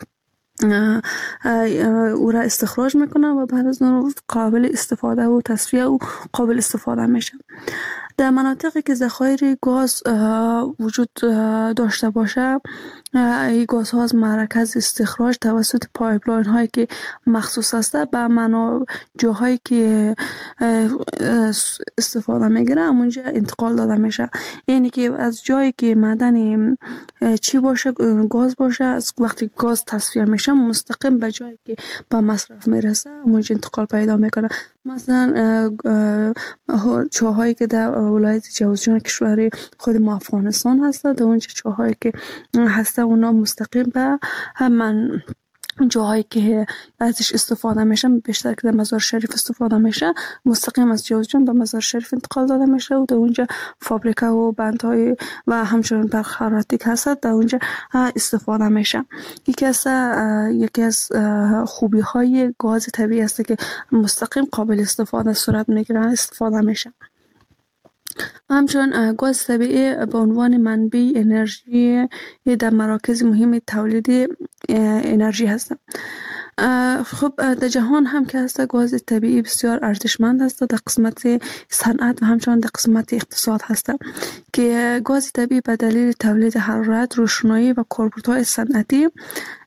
او را استخراج میکنه و بعد از اون قابل استفاده و تصفیه و قابل استفاده میشه. در مناطقی که ذخایر گاز وجود داشته باشه این گازها از مرکز استخراج توسط پایپلاین هایی که مخصوص است به منابع جاهایی که استفاده میگیره همونجا انتقال داده میشه. یعنی که از جایی که معدن چی باشه گاز باشه از وقتی گاز تصفیه میشه مستقیم به جایی که به مصرف میرسه همونجا انتقال پیدا میکنه. مثلا چاهایی که در ولایت جوزجان کشور خود ما افغانستان هست در اونجا چاهایی که هسته اونا مستقیم به همون جاهایی که ازش استفاده میشه بیشتر که در مزار شریف استفاده میشه مستقیم از جوزجان به مزار شریف انتقال داده میشه و در اونجا فابریکه و بندهای و همچنین برق حرارتی که هست در اونجا استفاده میشه. یکی از یکی از خوبی های گاز طبیعی است که مستقیم قابل استفاده صورت میگیره استفاده میشه. همچنین گاز طبیعی به عنوان منبع انرژی در مراکز مهم تولید انرژی هست. خب در جهان هم که هست گاز طبیعی بسیار ارزشمند هست در قسمت صنعت و همچنین در قسمت اقتصاد هست که گاز طبیعی به دلیل تولید حرارت، روشنایی و کاربردهای صنعتی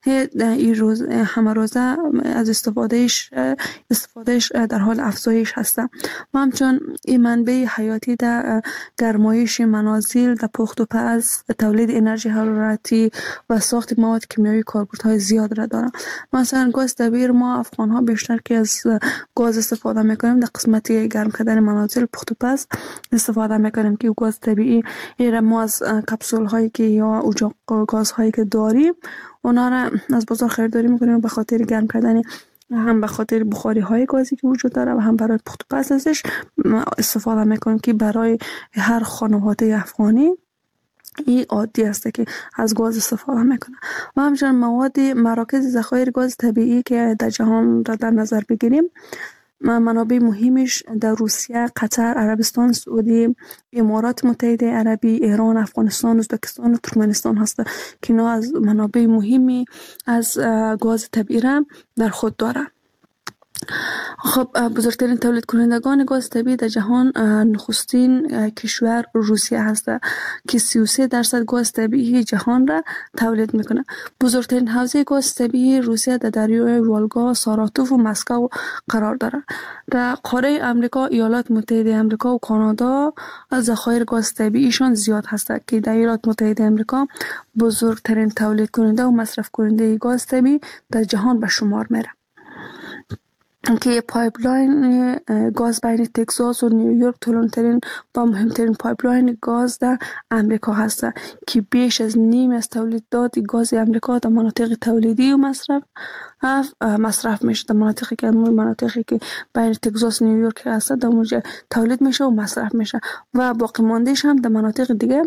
این روز همه روزه از استفادهش استفادهش در حال افزایش هست و همچنین این منبع حیاتی در گرمایش منازل، در پخت و پز، تولید انرژی حرارتی و ساخت مواد کیمیایی کاربردهای زیاد را دارند. مثلا گاز طبیعی ما افغان ها بیشتر که از گاز استفاده میکنیم در قسمت گرم کردن منازل، پخت و پز استفاده میکنیم که گاز طبیعی ایره ما از کپسول هایی که یا اجاق گاز هایی که داریم اونا را از بازار خریداری میکنیم به خاطر گرم کردن، هم به خاطر بخاری های گازی که وجود داره و هم برای پخت و پز ازش استفاده میکنیم که برای هر خانواده افغانی این عادی است که از گاز استفاده میکنه. و همچنین مواد مراکز ذخایر گاز طبیعی که در جهان را در نظر بگیریم، منابع مهمش در روسیه، قطر، عربستان سعودی، امارات متحده عربی، ایران، افغانستان، ازبکستان و ترکمنستان هست که اینا از منابع مهمی از گاز طبیعی را در خود داره. خب بزرگترین تولید کنندگان گاز طبیعی در جهان نخستین کشور روسیه هست که سی و سه درصد گاز طبیعی جهان را تولید میکنه. بزرگترین حوزه گاز طبیعی روسیه در دریای والگا، ساراتوف و مسکو قرار داره. در قاره امریکا، ایالات متحده امریکا و کانادا ذخایر گاز طبیعیشان زیاد هست که در ایالات متحده امریکا بزرگترین تولید کننده و مصرف کننده گاز طبیعی در جهان به شمار میره که پایپلاین گاز بین تگزاس و نیویورک طولانی‌ترین و مهمترین پایپلاین گاز در امریکا هست که بیش از نیم از تولیدات گاز امریکا در مناطق تولیدی و مصرف مصرف میشه. در مناطقی که مناطقی که بین تگزاس و نیویورک هست در اونجا تولید میشه و مصرف میشه و باقی ماندهش هم در مناطق دیگه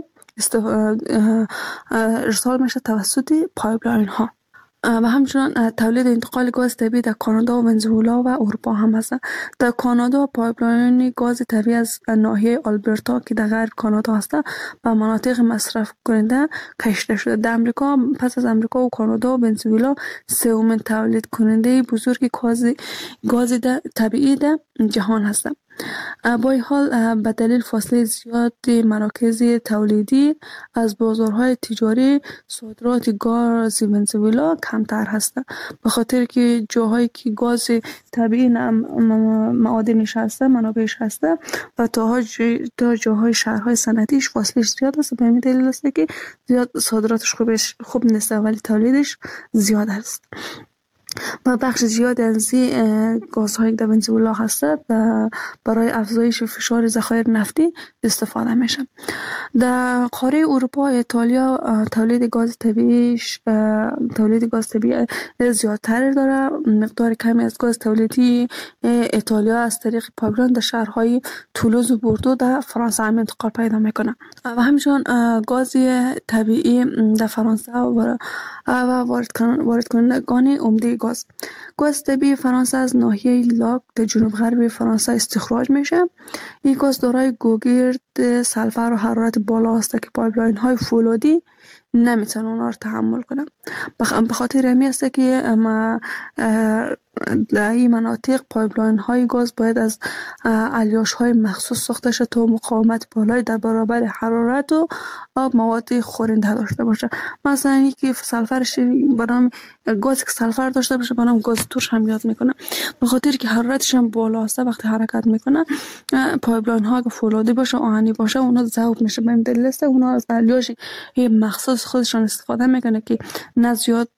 ارسال میشه توسط پایپلاین ها. و همچنین تولید انتقال گاز طبیعی در کانادا و ونزوئلا و اروپا هم هست. در کانادا پایپلاین گاز طبیعی از ناحیه آلبرتا که در غرب کانادا هست به مناطق مصرف کننده کشیده شده. در امریکا پس از امریکا و کانادا و ونزوئلا سومین تولید کننده بزرگ گاز گاز طبیعی در جهان هست. با این حال به دلیل فاصله زیاد مراکز تولیدی از بازارهای تجاری صادرات گاز ونزوئلا کمتر هست، به خاطر که جاهایی که گاز طبیعی معادنش هست منابعش هست و تا تا جاهای شهرهای صنعتیش فاصله زیاد است. به این دلیل است که زیاد صادراتش خوبش خوب نیست ولی تولیدش زیاد است و بخش زیاد از این گازهای در ونزوئلا هست برای افزایش فشار ذخایر نفتی استفاده میشه. در قاره اروپا ایتالیا تولید گاز طبیعیش تولید گاز طبیعی زیادتر داره. مقدار کمی از گاز تولیدی ایتالیا از طریق پایپلاین در شهرهای تولوز و بوردو در فرانسه هم انتقال پیدا میکنه و همچنین گاز طبیعی در فرانسه و وارد کنندگان عمده گاز گاز طبیعی فرانسه از ناحیه لاک در جنوب غربی فرانسه استخراج میشه. این گاز دارای گوگرد، سلفر و حرارت بالا است که پایپلاین های فولادی نمیتونن اونا رو تحمل کنن. به خاطر همین است که اما در این مناطق پایپلاین های گاز باید از الیاش های مخصوص ساخته شده تا مقاومت بالای در برابر حرارت و آب مواد خورنده داشته باشه. مثلا یکی سلفرش برام گاز که سلفر داشته باشه برام گاز ترش هم یاد میکنه، به خاطر که حرارتش هم بالا است. وقتی حرکت میکنه پایپلاین ها که فولادی باشه آهنی باشه اونا ذوب میشه. به این دلیل است اونا از الیاش مخصوص خودشون استفاده میکنه که نه زیاد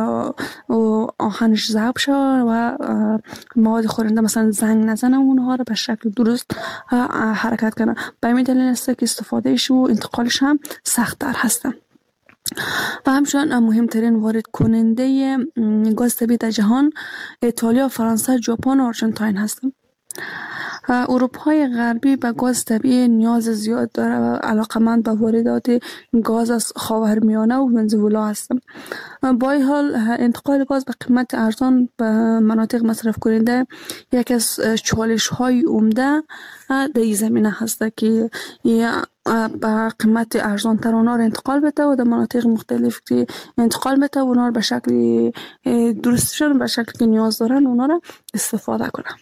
آهنش ذوب شه و مواد خورنده مثلا زنگ نزنه اونها رو به شکل درست حرکت کنه. به این دلیل است که استفادهش و انتقالش هم سخت‌تر هست. و همچنین مهمترین وارد کننده گاز طبیعی در جهان ایتالیا، فرانسه، ژاپن و آرژانتین هستند. اروپای غربی به گاز طبیعی نیاز زیاد داره و علاقمند به واردات گاز از خاورمیانه و ونزوئلا هستند. با این حال انتقال گاز به قیمت ارزان به مناطق مصرف کننده یکی از چالش های عمده در این زمینه هست که به قیمت ارزان تر اونا رو انتقال بده و در مناطق مختلف که انتقال بده و اونا رو به شکل درستشون به شکلی که نیاز دارن اونا رو استفاده کنن.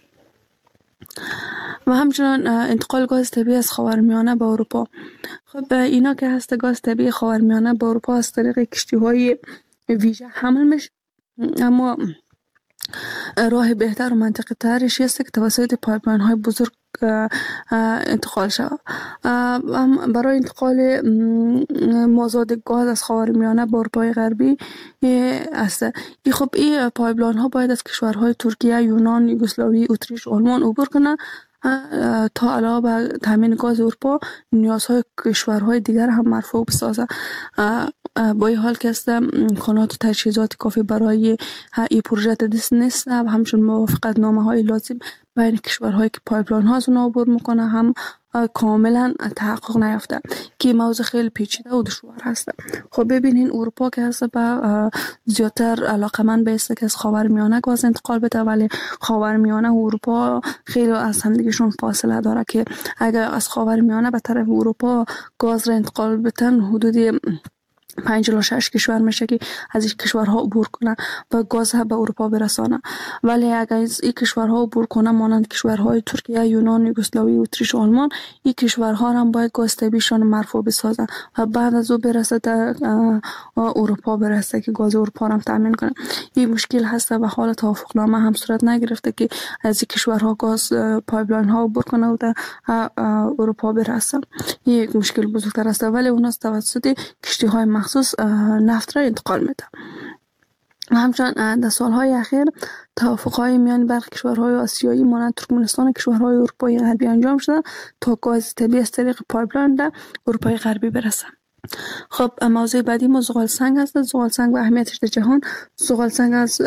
و همچنان انتقال گاز طبیعی از خاورمیانه به اروپا. خب اینا که هست گاز طبیعی خاورمیانه به اروپا از طریق کشتی‌های ویژه حمل میشه، اما راه بهتر و منطقی ترش است که توسط پایپلاین های بزرگ انتقال شود. برای انتقال مازاد گاز از خاورمیانه به اروپای غربی است. این خب این پایپلاین ها باید از کشورهای ترکیه، یونان، یوگسلاوی، اتریش، آلمان عبور کنه تا علاوه بر تامین گاز اروپا نیازهای کشورهای دیگر هم مرفوع بسازه. با این حال که است امکانات و تجهیزات کافی برای این پروژه دست نیست و همچنین موافقت نامه های لازم بین کشورهایی که پایپلاین ها از اون عبور میکنه هم کاملا تحقق نیافته که موضوع خیلی پیچیده و دشوار هست. خب ببینین اروپا که هست با زیادتر علاقمند به است که از خاورمیانه گاز انتقال بده، ولی خاورمیانه و اروپا خیلی از همدیگهشون فاصله داره که اگر از خاورمیانه به طرف اروپا گاز را انتقال بدن حدود پنج الی شش کشور میشه که از این کشورها عبور کنه و گاز به اروپا برسانه. ولی اگر از این کشورها عبور کنه مانند کشورهای ترکیه، یونان، یوگسلاوی، اتریش، آلمان، این کشورها هم باید گاز طبیعیشان مرفوع بسازن و بعد از او برسه در اروپا برسه که گاز اروپا هم تامین کنه. این مشکل هست و حال توافقنامه هم صورت نگرفته که از این کشورها گاز پایپلاین ها عبور کنه و در اروپا برسه. یک مشکل بزرگتر است، ولی اون از توسط کشتی های مخصوص نفت را انتقال میده. همچنین در سالهای اخیر توافق‌های میان برخی کشورهای آسیایی مانند ترکمنستان و کشورهای اروپای غربی انجام شده تا گاز طبیعی از طریق پایپلاین در اروپای غربی برسه. خب موضوع بعدی ما زغال سنگ هست. زغال سنگ و اهمیتش در جهان. زغال سنگ از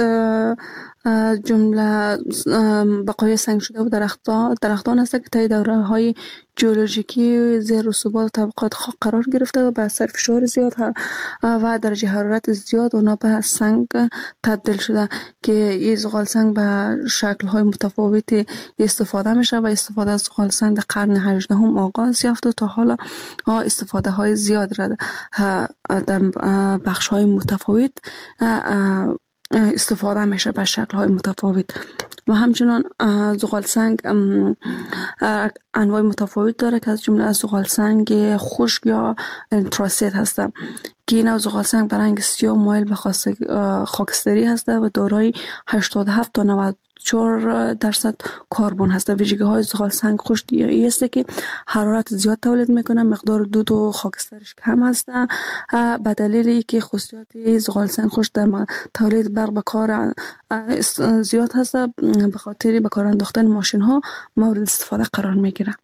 جمله بقایای سنگ شده و درختان درختان است که طی دوره‌های ژئولوژیکی زیر رسوبات طبقات خاک قرار گرفته و به اثر فشار زیاد و درجه حرارت زیاد اونا به سنگ تبدیل شده که این زغال سنگ به شکل‌های متفاوتی استفاده میشه و استفاده از زغال سنگ در قرن هجدهم آغاز یافت و تا حالا استفاده های زیاد را در بخش‌های متفاوت استفاده میشه به شکل‌های متفاوت. و همچنان زغال سنگ انواع متفاوت داره که از جمله از زغال سنگ خشک یا انتراسیت هست که این زغال سنگ به رنگ سیاه مایل به خاکستری هست و دارای هشتاد و هفت تا نود و چهار درصد کربن هست. ویژگی های زغال سنگ خشک این است که حرارت زیاد تولید میکنه، مقدار دود و خاکسترش کم هست به دلیل اینکه خصوصیات زغال سنگ خشک در تولید برق به کار زیاد هست، به خاطر به کار انداختن ماشین ها مورد استفاده قرار میگیره.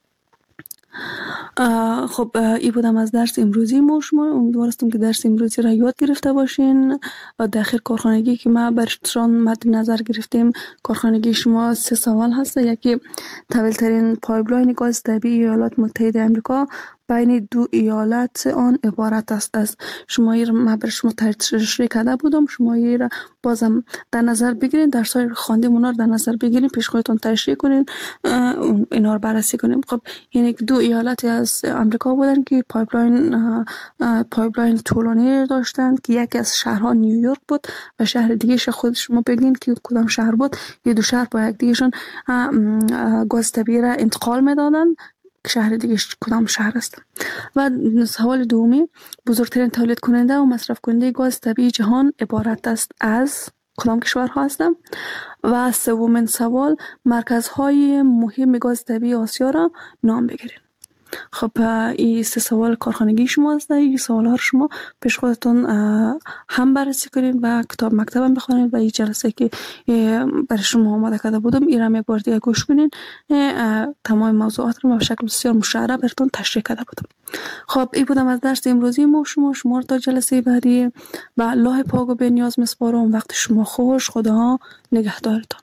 خب این بودم از درس امروزی ما. شما امیدوارستم که درس امروزی را یاد گرفته باشین و در آخر کارخانگی که ما برشتران مد نظر گرفتیم کارخانگی شما سه سوال هست. یکی طویل ترین پایپلاین گاز طبیعی ایالات متحده آمریکا بین دو ایالت آن عبارت است از شمایی را من بر شما تشریح کرده بودم، شمایی را بازم در نظر بگیرین، در سایر خواندیم اونا رو در نظر بگیرین، پیش خودتون تشریح کنین، اینا رو بررسی کنیم. خب یعنی دو ایالتی از آمریکا بودن که پایپلاین پایپلاین طولانی داشتن که یکی از شهرها نیویورک بود و شهر دیگه ش خود شما بگین که کدام شهر بود. یه دو شهر با یک دیگهشون گاز طبیعی را انتقال میدادن، شهر دیگه کدام شهر است. و سوال دومی بزرگترین تولید کننده و مصرف کننده گاز طبیعی جهان عبارت است از کدام کشورها هستند؟ و سومین سوال مرکزهای مهم گاز طبیعی آسیا را نام بگیرید. خب این سه سوال کارخانگی شما است. این سوال ها رو شما پیش خودتون هم بررسی کنید و کتاب مکتبم بخونید و این جلسه که برای شما آماده کرده بودم این را یک بار دیگه گوش کنید. تمام موضوعات رو به شکل بسیار مشرح براتون تشریح کرده بودم. خب این بودم از درس امروزی ما. شما شما تا جلسه بعدی و الله پاک و به نیاز میسپارم. وقت شما خوش. خدا نگهدارتان.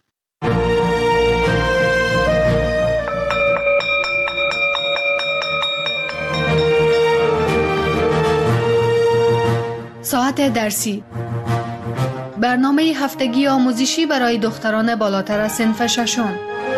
ساعت درسی، برنامه هفتگی آموزشی برای دختران بالاتر از صنف ششم.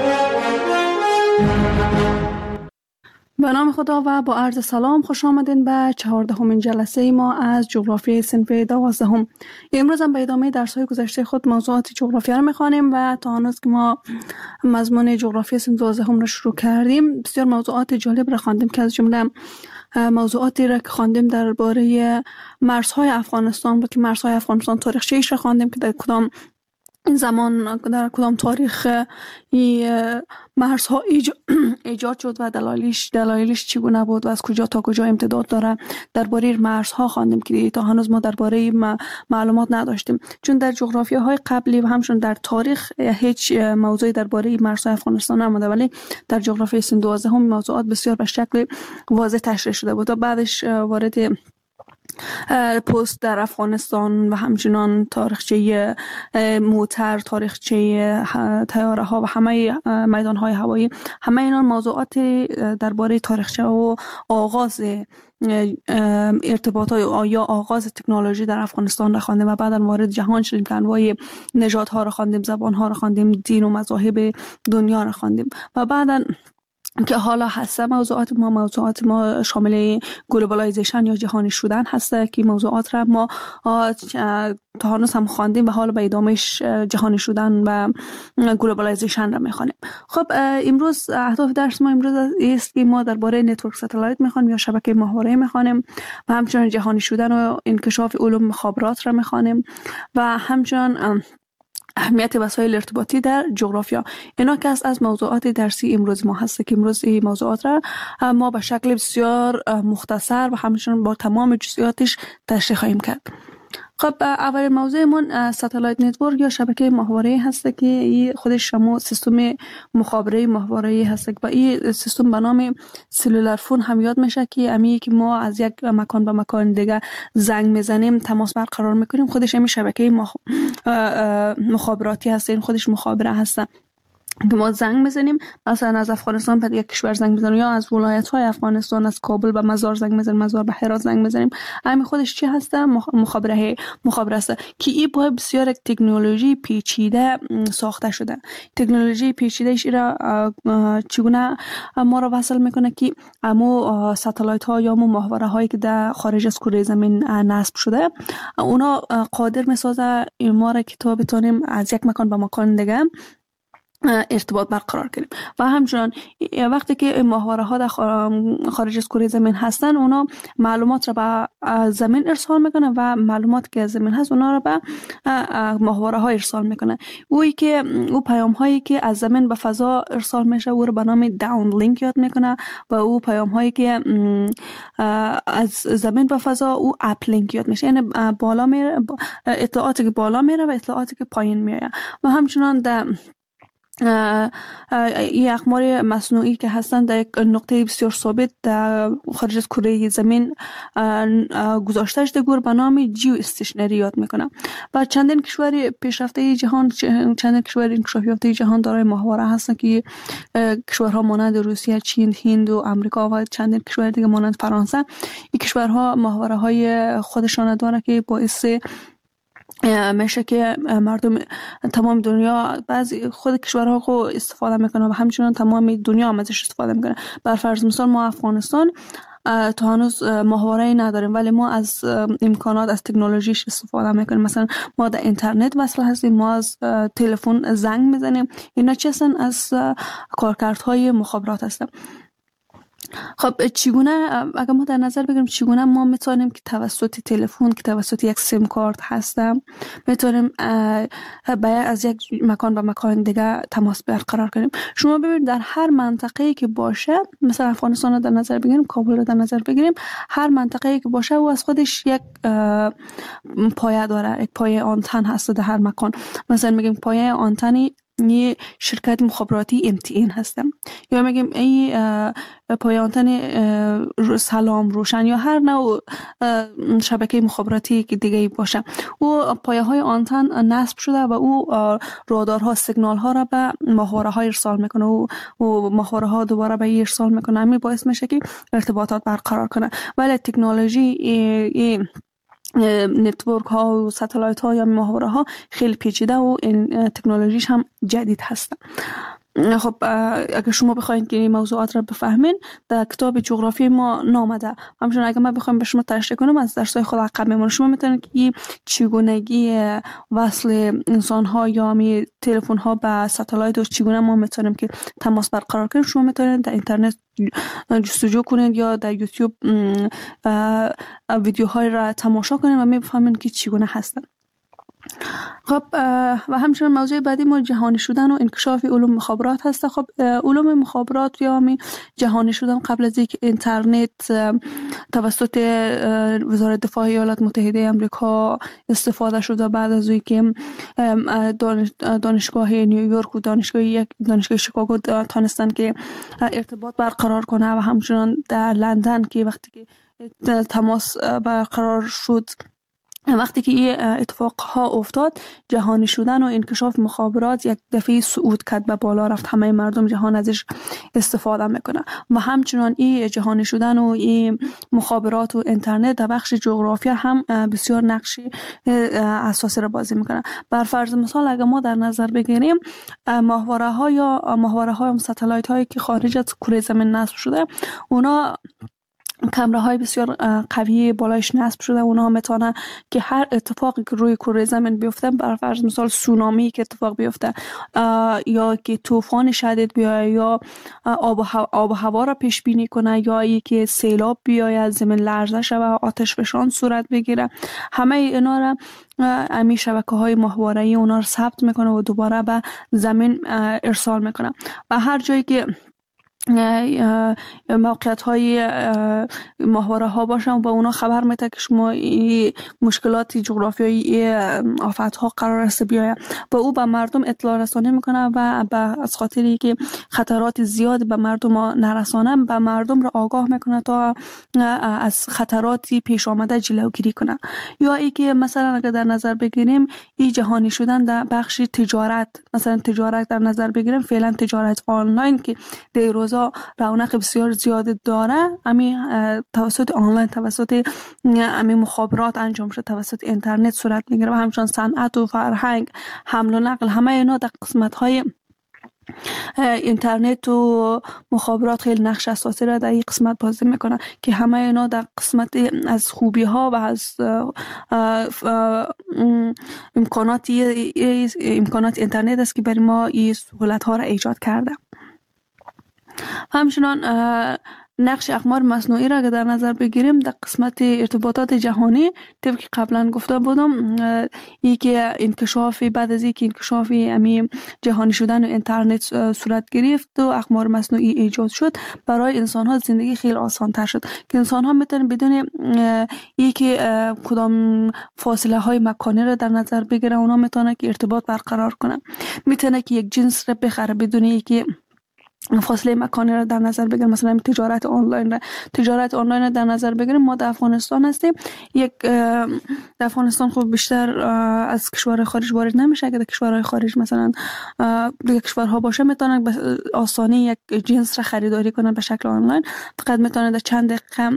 به نام خدا و با عرض سلام خوش آمدین به چهاردهمین جلسه ما از جغرافیای صنف دوازدهم. امروز هم به ادامه درس‌های گذشته خود موضوعات جغرافیا را می‌خوانیم و تا هنوز که ما مضمون جغرافیای صنف دوازدهم را شروع کردیم بسیار موضوعات جالب را خواندیم که از جمله موضوعاتی را که خواندیم درباره مرزهای افغانستان و که مرزهای افغانستان تاریخچه‌ایش را خواندیم که در کدام این زمان در کدام تاریخ این مرزها ایجاد شد و دلایلش دلایلش چگونه بود و از کجا تا کجا امتداد داره. درباره مرزها خواندیم که تا هنوز ما درباره معلومات نداشتیم، چون در جغرافیاهای قبلی و همچنین در تاریخ هیچ موضوعی درباره مرزهای افغانستان نمونده، ولی در جغرافیای سن دوازدهم موضوعات بسیار به شکل واضح تشریح شده بود و بعدش وارد پست در افغانستان و همچنان تاریخچه موتر، تاریخچه طیاره ها و همه میدان های هوایی، همه اینا موضوعات درباره تاریخچه و آغاز ارتباط های یا آغاز تکنولوژی در افغانستان را خواندیم و بعدا وارد جهان شدیم که انواع نژادها را خواندیم، زبان ها را خواندیم، دین و مذاهب دنیا را خواندیم و بعدا که حالا هست موضوعات ما موضوعات ما شامل گلوبالایزیشن یا جهانی شدن هست که موضوعات را ما تا هنوز هم خواندیم و حالا به ادامهش جهانی شدن و گلوبالایزیشن را میخوانیم. خب امروز اهداف درس ما امروز است که ما درباره نتورک ستلایت میخوانیم یا شبکه ماهواره میخوانیم و همچنین جهانی شدن و انکشاف علوم مخابرات را میخوانیم و همچنین اهمیت وسایل ارتباطی در جغرافیا. اینا که از موضوعات درسی امروز ما هست که امروز این موضوعات را ما به شکل بسیار مختصر و همچنین با تمام جزئیاتش تشریح خواهیم کرد. خب اول موضوعمون ستلایت نتورک یا شبکه ماهواره هست که این خودش شما سیستم مخابره ماهواره هست و این سیستم به نام سلولار فون هم یاد میشه که امی که ما از یک مکان به مکان دیگه زنگ میزنیم تماس برقرار میکنیم، خودش همین شبکه مخ... مخابراتی هست، این خودش مخابره هست که ما زنگ میزنیم، مثلا از افغانستان به یک کشور زنگ میزنیم یا از ولایت های افغانستان از کابل به مزار زنگ میزنیم، مزار به هرات زنگ میزنیم. همین خودش چی هسته؟ مخابره مخابره است که این با بسیار تکنولوژی پیچیده ساخته شده. تکنولوژی پیچیده ایش را چگونه ما را وصل میکنه که امو ستلایت ها یا امو ماهواره هایی که در خارج از کره زمین نصب شده اونا قادر میسازه ما را که تا بتونیم از یک مکان به مکان دیگه ارتباط برقرار کنیم و همچنان وقتی که ماهواره ها در خارج از کره زمین هستن اونا معلومات را به زمین ارسال میکنه و معلومات که از زمین هست اونا را به ماهواره ها ارسال میکنه. اویی که او پیام هایی که از زمین به فضا ارسال میشه او را به نام داون لینک یاد میکنه و او پیام هایی که از زمین به فضا او اپ لینک یاد میشه، یعنی بالا میره اطلاعاتی که بالا میره و اطلاعاتی که پایین میاد و همچنان در این اقمار مصنوعی که هستند در یک نقطه بسیار ثابت در خارج از کره زمین گذاشته شده گور به نام جیو استیشنری یاد میکنه و چندین کشور پیشرفته جهان چندین کشور انکشاف یافته جهان دارای ماهواره هستند که کشورها مانند روسیه، چین، هند و آمریکا و چندین کشور دیگه مانند فرانسه، این کشورها ماهواره های خودشان دارند که باعث میشه که مردم تمام دنیا بعضی خود کشورها خو استفاده میکنه و همچنان تمام دنیا هم ازش استفاده میکنه. بر فرض مثال ما افغانستان تا هنوز ماهواره نداریم ولی ما از امکانات از تکنولوژیش استفاده میکنیم، مثلا ما در اینترنت وصل هستیم، ما از تلفن زنگ میزنیم، اینا چه هستن؟ از کارکردهای مخابرات هستن. خب چگونه اگر ما در نظر بگیریم چگونه ما میتونیم که توسط تلفن که توسط یک سیم کارت هستم میتونیم باید از یک مکان به مکان دیگه تماس برقرار کنیم. شما ببینید در هر منطقه‌ای که باشه، مثلا افغانستان رو در نظر بگیریم، کابل رو در نظر بگیریم، هر منطقه‌ای که باشه و از خودش یک پایه داره، یک پایه آنتن هست در هر مکان. مثلا میگیم پایه آنتنی یه شرکت مخابراتی ام تی این هستم یا میگیم این پایه آنتن سلام روشن یا هر نوع شبکه مخابراتی که دیگه باشه، او پایه های آنتن نصب شده و او رادارها سیگنال ها را به ماهواره ها ارسال میکنه و ماهواره ها دوباره به ارسال میکنه. همین باعث میشه که ارتباطات برقرار کنه. ولی تکنولوژی نتورک ها و ستلایت ها یا ماهواره ها خیلی پیچیده و این تکنولوژیش هم جدید هست. خب اگر شما بخواید که این موضوعات را بفهمین در کتاب جغرافی ما نامده. همچنین اگر من بخوام به شما تشریح کنم از درس‌های خود عقب میمونه. شما میتونید که چگونگی وصل انسان ها یا می تلفن ها به ساتلایت و چگونه ما میتونیم که تماس برقرار کنیم، شما میتونید در اینترنت جستجو کنید یا در یوتیوب ویدیوهای را تماشا کنید و میفهمید که چگونه هستن. خب و همچنین موضوع بعدی ما جهانی شدن و انکشاف علوم مخابرات هست. خب علوم مخابرات یا می جهانی شدن قبل از اینکه اینترنت توسط وزارت دفاع ایالات متحده آمریکا استفاده شده، بعد از اینکه دانش دانشگاه نیویورک و دانشگاه یک دانشگاه شیکاگو تونستن که ارتباط برقرار کنه و همچنین در لندن که وقتی که تماس برقرار شد، وقتی که این اتفاق ها افتاد، جهانی شدن و انکشاف مخابرات یک دفعه صعود کرد به بالا رفت، همه مردم جهان ازش استفاده میکنه و همچنان این جهانی شدن و این مخابرات و اینترنت در بخش جغرافیا هم بسیار نقشی اساسی را بازی میکنه. بر فرض مثال اگر ما در نظر بگیریم ماهواره ها یا ماهواره های و ستلایت هایی که خارج از کره زمین نصب شده، اونا کامره های بسیار قوی بالایش نصب شده. اونا میتونن که هر اتفاقی که روی کره زمین بیفته، بر فرض مثال سونامی که اتفاق بیفته یا که طوفان شدید بیاید یا آب و هوا, آب و هوا را پیش بینی کنه یا ای که سیلاب بیاید، زمین لرزه شود، آتش فشان صورت بگیره، همه اینا را امی شبکه های ماهواره‌ای اونا را ثبت میکنه و دوباره به زمین ارسال میکنه. و هر جایی که موقعیت های ماهواره ها باشن و اونا خبر میده که شما مشکلات جغرافیایی آفت ها قرار است بیاید و او به مردم اطلاع رسانی میکنه و به از خاطری که خطرات زیاد به مردم نرسانه، به مردم را آگاه میکنه تا از خطراتی پیش آمده جلوگیری کنه. یا ای که مثلا اگر در نظر بگیریم این جهانی شدن در بخش تجارت، مثلا تجارت در نظر بگیریم، فعلا تجارت آنلاین که در روز رونق بسیار زیاد داره، امی توسط آنلاین، توسط امی مخابرات انجام شده، توسط اینترنت صورت میگیره و همچنان صنعت و فرهنگ، حمل و نقل، همه اینا در قسمت های اینترنت و مخابرات خیلی نقش اساسی را در این قسمت بازی میکنه که همه اینا در قسمت از خوبی ها و از امکانات امکانات اینترنت است که برای ما این سهولت ها را ایجاد کرده. همچنان نقش اقمار مصنوعی را که در نظر بگیریم در قسمت ارتباطات جهانی، طبق که قبلا گفته بودم، یکی انکشاف بعد از اینکه انکشاف امی جهانی شدن و اینترنت صورت گرفت و اقمار مصنوعی ایجاد شد، برای انسان ها زندگی خیلی آسان تر شد که انسان ها میتونن بدون یکی کدام فاصله های مکانی را در نظر بگیرن، اونا میتونن که ارتباط برقرار کنن، میتونن که یک جنس را بخره بدون یکی فاصله مکانی را در نظر بگیریم. مثلا تجارت آنلاین را تجارت آنلاین را در نظر بگیریم. ما در افغانستان هستیم، یک در افغانستان خب بیشتر از کشورهای خارج وارد نمیشه. اگر در کشورهای خارج مثلا دیگه کشورها باشه، میتونن به آسانی یک جنس را خریداری کنن به شکل آنلاین. فقط میتونن در چند دقیقه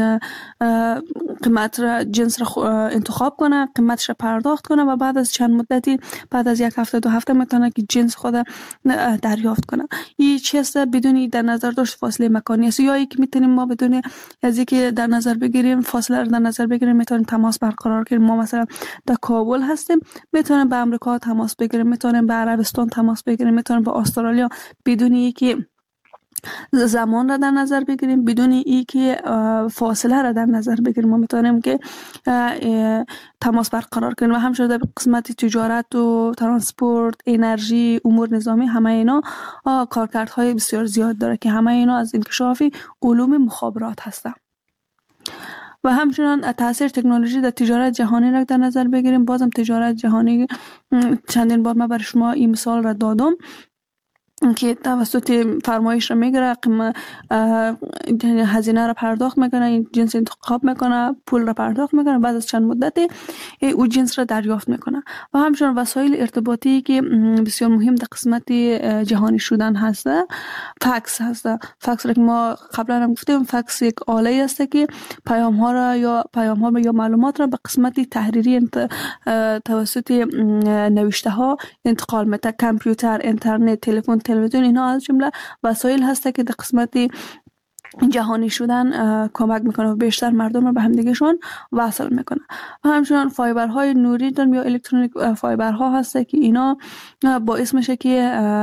قیمت را جنس را انتخاب کنن، قیمتش را پرداخت کنن و بعد از چند مدتی، بعد از یک هفته دو هفته میتونن که جنس خود دریافت کنن. این چیست بدونی در نظر داشت فاصله مکانی است، یا ای که میتونیم ما بدون از اینکه در نظر بگیریم فاصله رو در نظر بگیریم میتونیم تماس برقرار کنیم. ما مثلا در کابل هستیم، میتونیم به امریکا تماس بگیریم، میتونیم به عربستان تماس بگیریم، میتونیم به استرالیا بدون اینکه زمان را در نظر بگیریم، بدون اینکه فاصله را در نظر بگیریم. ما میتونیم که تماس برقرار کنیم. و همچنین در قسمت تجارت و ترانسپورت، انرژی، امور نظامی، همه اینا کارکردهای بسیار زیاد داره که همه اینا از انکشاف علوم مخابرات هستند. و همچنان تاثیر تکنولوژی در تجارت جهانی را در نظر بگیریم. بازم تجارت جهانی چندین بار من برای شما این مثال را دادم که توسط فرمایش را میگیره، هزینه را پرداخت میکنه، این جنس انتخاب میکنه، پول را پرداخت میکنه، بعد از چند مدتی او جنس را دریافت میکنه. و همچنین وسایل ارتباطی که بسیار مهم در قسمت جهانی شدن هست، فکس هست. فکس را که ما قبلا هم گفتیم، فکس یک آله است که پیام ها را یا پیام ها یا معلومات را به قسمت تحریری توسط نوشته ها انتقال میده. کامپیوتر، اینترنت، تلفن، تلویزیون، اینها از جمله وسایل هست که در قسمت جهانی شدن کمک میکنه و بیشتر مردم رو به همدیگهشون وصل میکنه. و همچنان فایبرهای نوری داریم یا الکترونیک فایبرها هسته که اینا باعث میشه که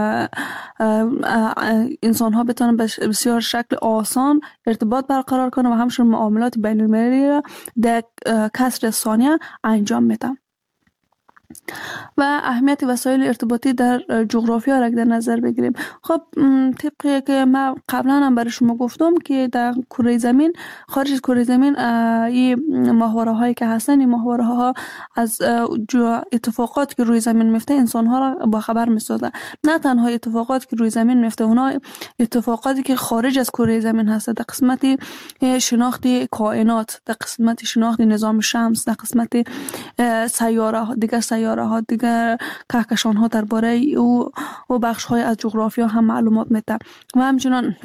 انسان ها بتونن به بسیار شکل آسان ارتباط برقرار کنه و همچنان معاملات بین المللی را در کسر ثانیه انجام میدن. و اهمیت وسایل ارتباطی در جغرافیا را در نظر بگیریم. خب طبقی که من قبلا هم برای شما گفتم که در کره زمین، خارج از کره زمین، این ماهواره هایی که هستن، این ماهواره ها از اتفاقات که روی زمین میفته انسان ها را با خبر میسازه. نه تنها اتفاقات که روی زمین میفته، اونا اتفاقاتی که خارج از کره زمین هست، در قسمت شناخت کائنات، در قسمت شناخت نظام شمس، در قسمت سیاره دیگر سیاره ها دیگر کهکشان ها درباره او و بخش های از جغرافیا هم معلومات میده. و همچنان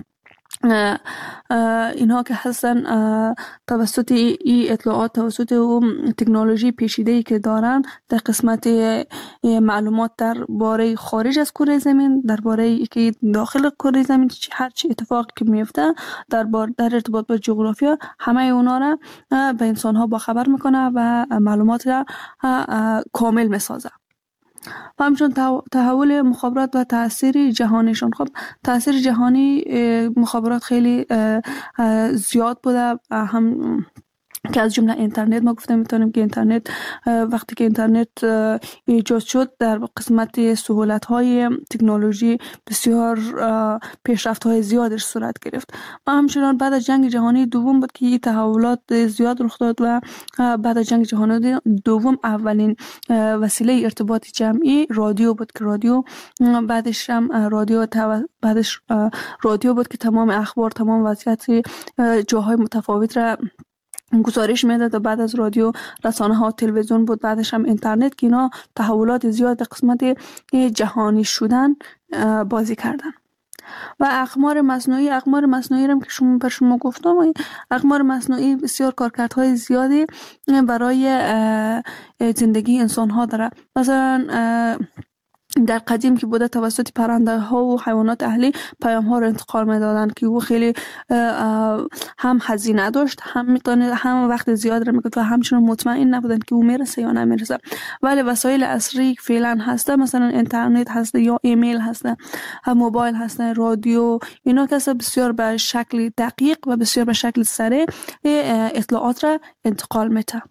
اینها که هستن توسط این اطلاعات، توسط اون تکنولوژی پیچیده‌ای که دارن در قسمت معلومات درباره خارج از کره زمین، درباره که داخل کره زمین هر چی اتفاقی که میفته در در ارتباط با جغرافیا، همه اونا را به انسان ها با خبر میکنه و معلومات را کامل میسازه. و همچنین تحول مخابرات و تاثیر جهانیشون. خب تاثیر جهانی مخابرات خیلی زیاد بوده، هم که از جمله اینترنت ما گفته میتونیم که اینترنت وقتی که اینترنت ایجاد شد در قسمت سهولت های تکنولوژی بسیار پیشرفت های زیادش صورت گرفت. و همچنان بعد از جنگ جهانی دوم بود که این تحولات زیاد رخ داد و بعد از جنگ جهانی دوم اولین وسیله ارتباط جمعی رادیو بود که رادیو بعدش هم رادیو بعدش رادیو بود که تمام اخبار، تمام وضعیت جاهای متفاوت را گزارش میداد. و بعد از رادیو رسانه ها تلویزیون بود، بعدش هم اینترنت که اینا تحولات زیاد در قسمت جهانی شدن بازی کردن. و اقمار مصنوعی، اقمار مصنوعی هم که شما بر شما گفتم، اقمار مصنوعی بسیار کارکردهای زیادی برای زندگی انسان ها داره. مثلا در قدیم که بوده توسط پرنده ها و حیوانات اهلی پیام ها رو انتقال میدادن که او خیلی هم هزینه داشت، هم میتونه هم وقت زیاد رو میگفت و همچنین مطمئن نبودن که او میرسه یا نمیرسه. ولی وسایل عصری فعلا هسته، مثلا اینترنت هسته یا ایمیل هسته، موبایل هسته، رادیو، اینا که بسیار به شکل دقیق و بسیار به شکل سریع اطلاعات را انتقال میده.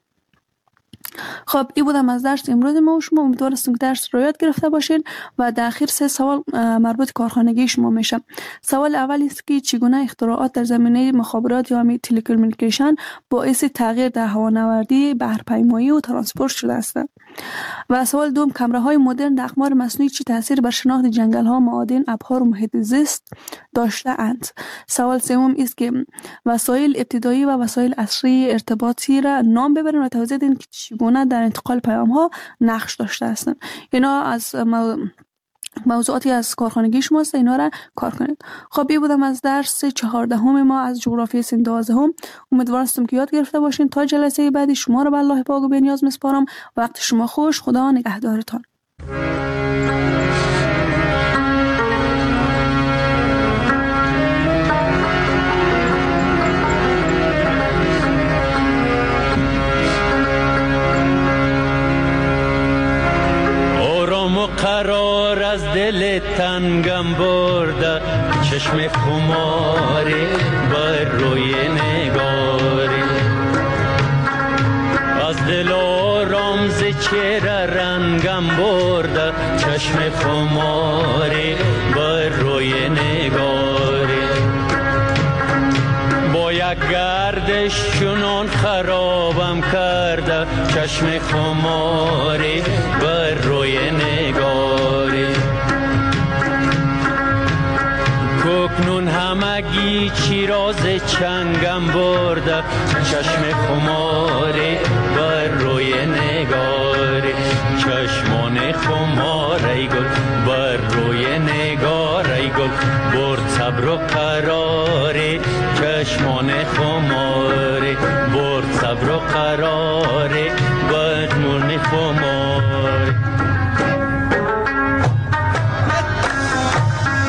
خب این بودم از درس امروز ما و شما. امیدوارم که درس رو یاد گرفته باشین. و در اخیر سه سوال مربوط کارخانگی شما میشه. سوال اول است که چگونه اختراعات در زمینه مخابرات یا می تلکومونیکیشن باعث تغییر در هوانوردی، بحرپیمایی و ترانسپورت شده است؟ و سوال دوم، کامره های مدرن در اقمار مصنوعی چه تاثیر بر شناخت جنگل ها، معادن، ابحار و محیط زیست داشته اند؟ سوال سوم است که وسایل ابتدایی و وسایل عصری ارتباطی را نام ببرین و توضیح دین که چگونه در انتقال پیام ها نقش داشته هستند. اینا از موضوعاتی از کارخانگی شماست، اینا را کار کنید. خب این بودم از درس چهاردهم ما از جغرافی سن دوازدهم. امیدوارم که یاد گرفته باشین. تا جلسه بعدی شما رو به الله پاک و بی‌نیاز میسپارم. وقت شما خوش. خدا نگهدارتان. قرار از دل تنگم برده، چشم خماری بر روی نگاری، از دل آرام ز چهره رنگم برده، چشم خماری بر روی نگاری، با یک گردش چنان خرابم کرده، چشم خماری بر روی نگاری، کوکنون همگی چیراز چنگم برده، چشم خماری بر روی نگاری، چشمان خماری گل بر روی نگاری گل، برد صبر و قراری، چشمان خماری برد صبر و قراری، بد مرن خماری.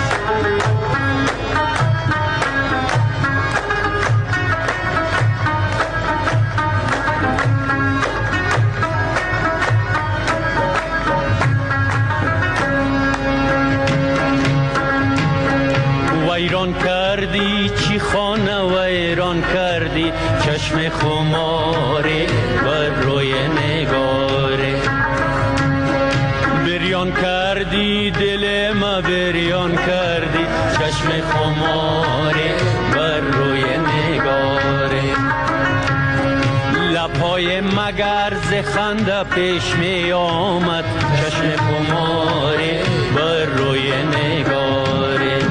بریان کردی چی خانه و ایران کردی چشم خماره بر روی نگاره بریان کردی دل ما بریان کردی چشم خماره بر روی نگاره لبهای مگر ز خنده پیش می آمد چشم خماره بر روی نگاره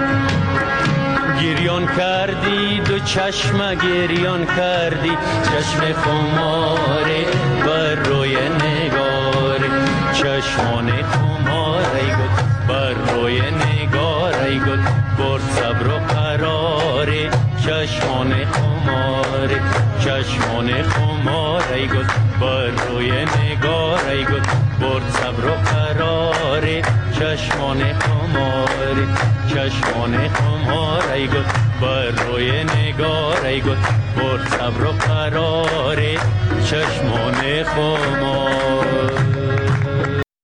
گریان کردی دو چشم گریان کردی چشم خماره بر روی نگاره چشمان خماره گد بر روی نگاره گد برد صبر و قراره چشمان خماره چشمان خماره گد بر روی نگاره گد برد صبر و قراره چشمان خماره چشمان خماره گد بر روی نگاره گد برد صبر و قراره چشمان خماره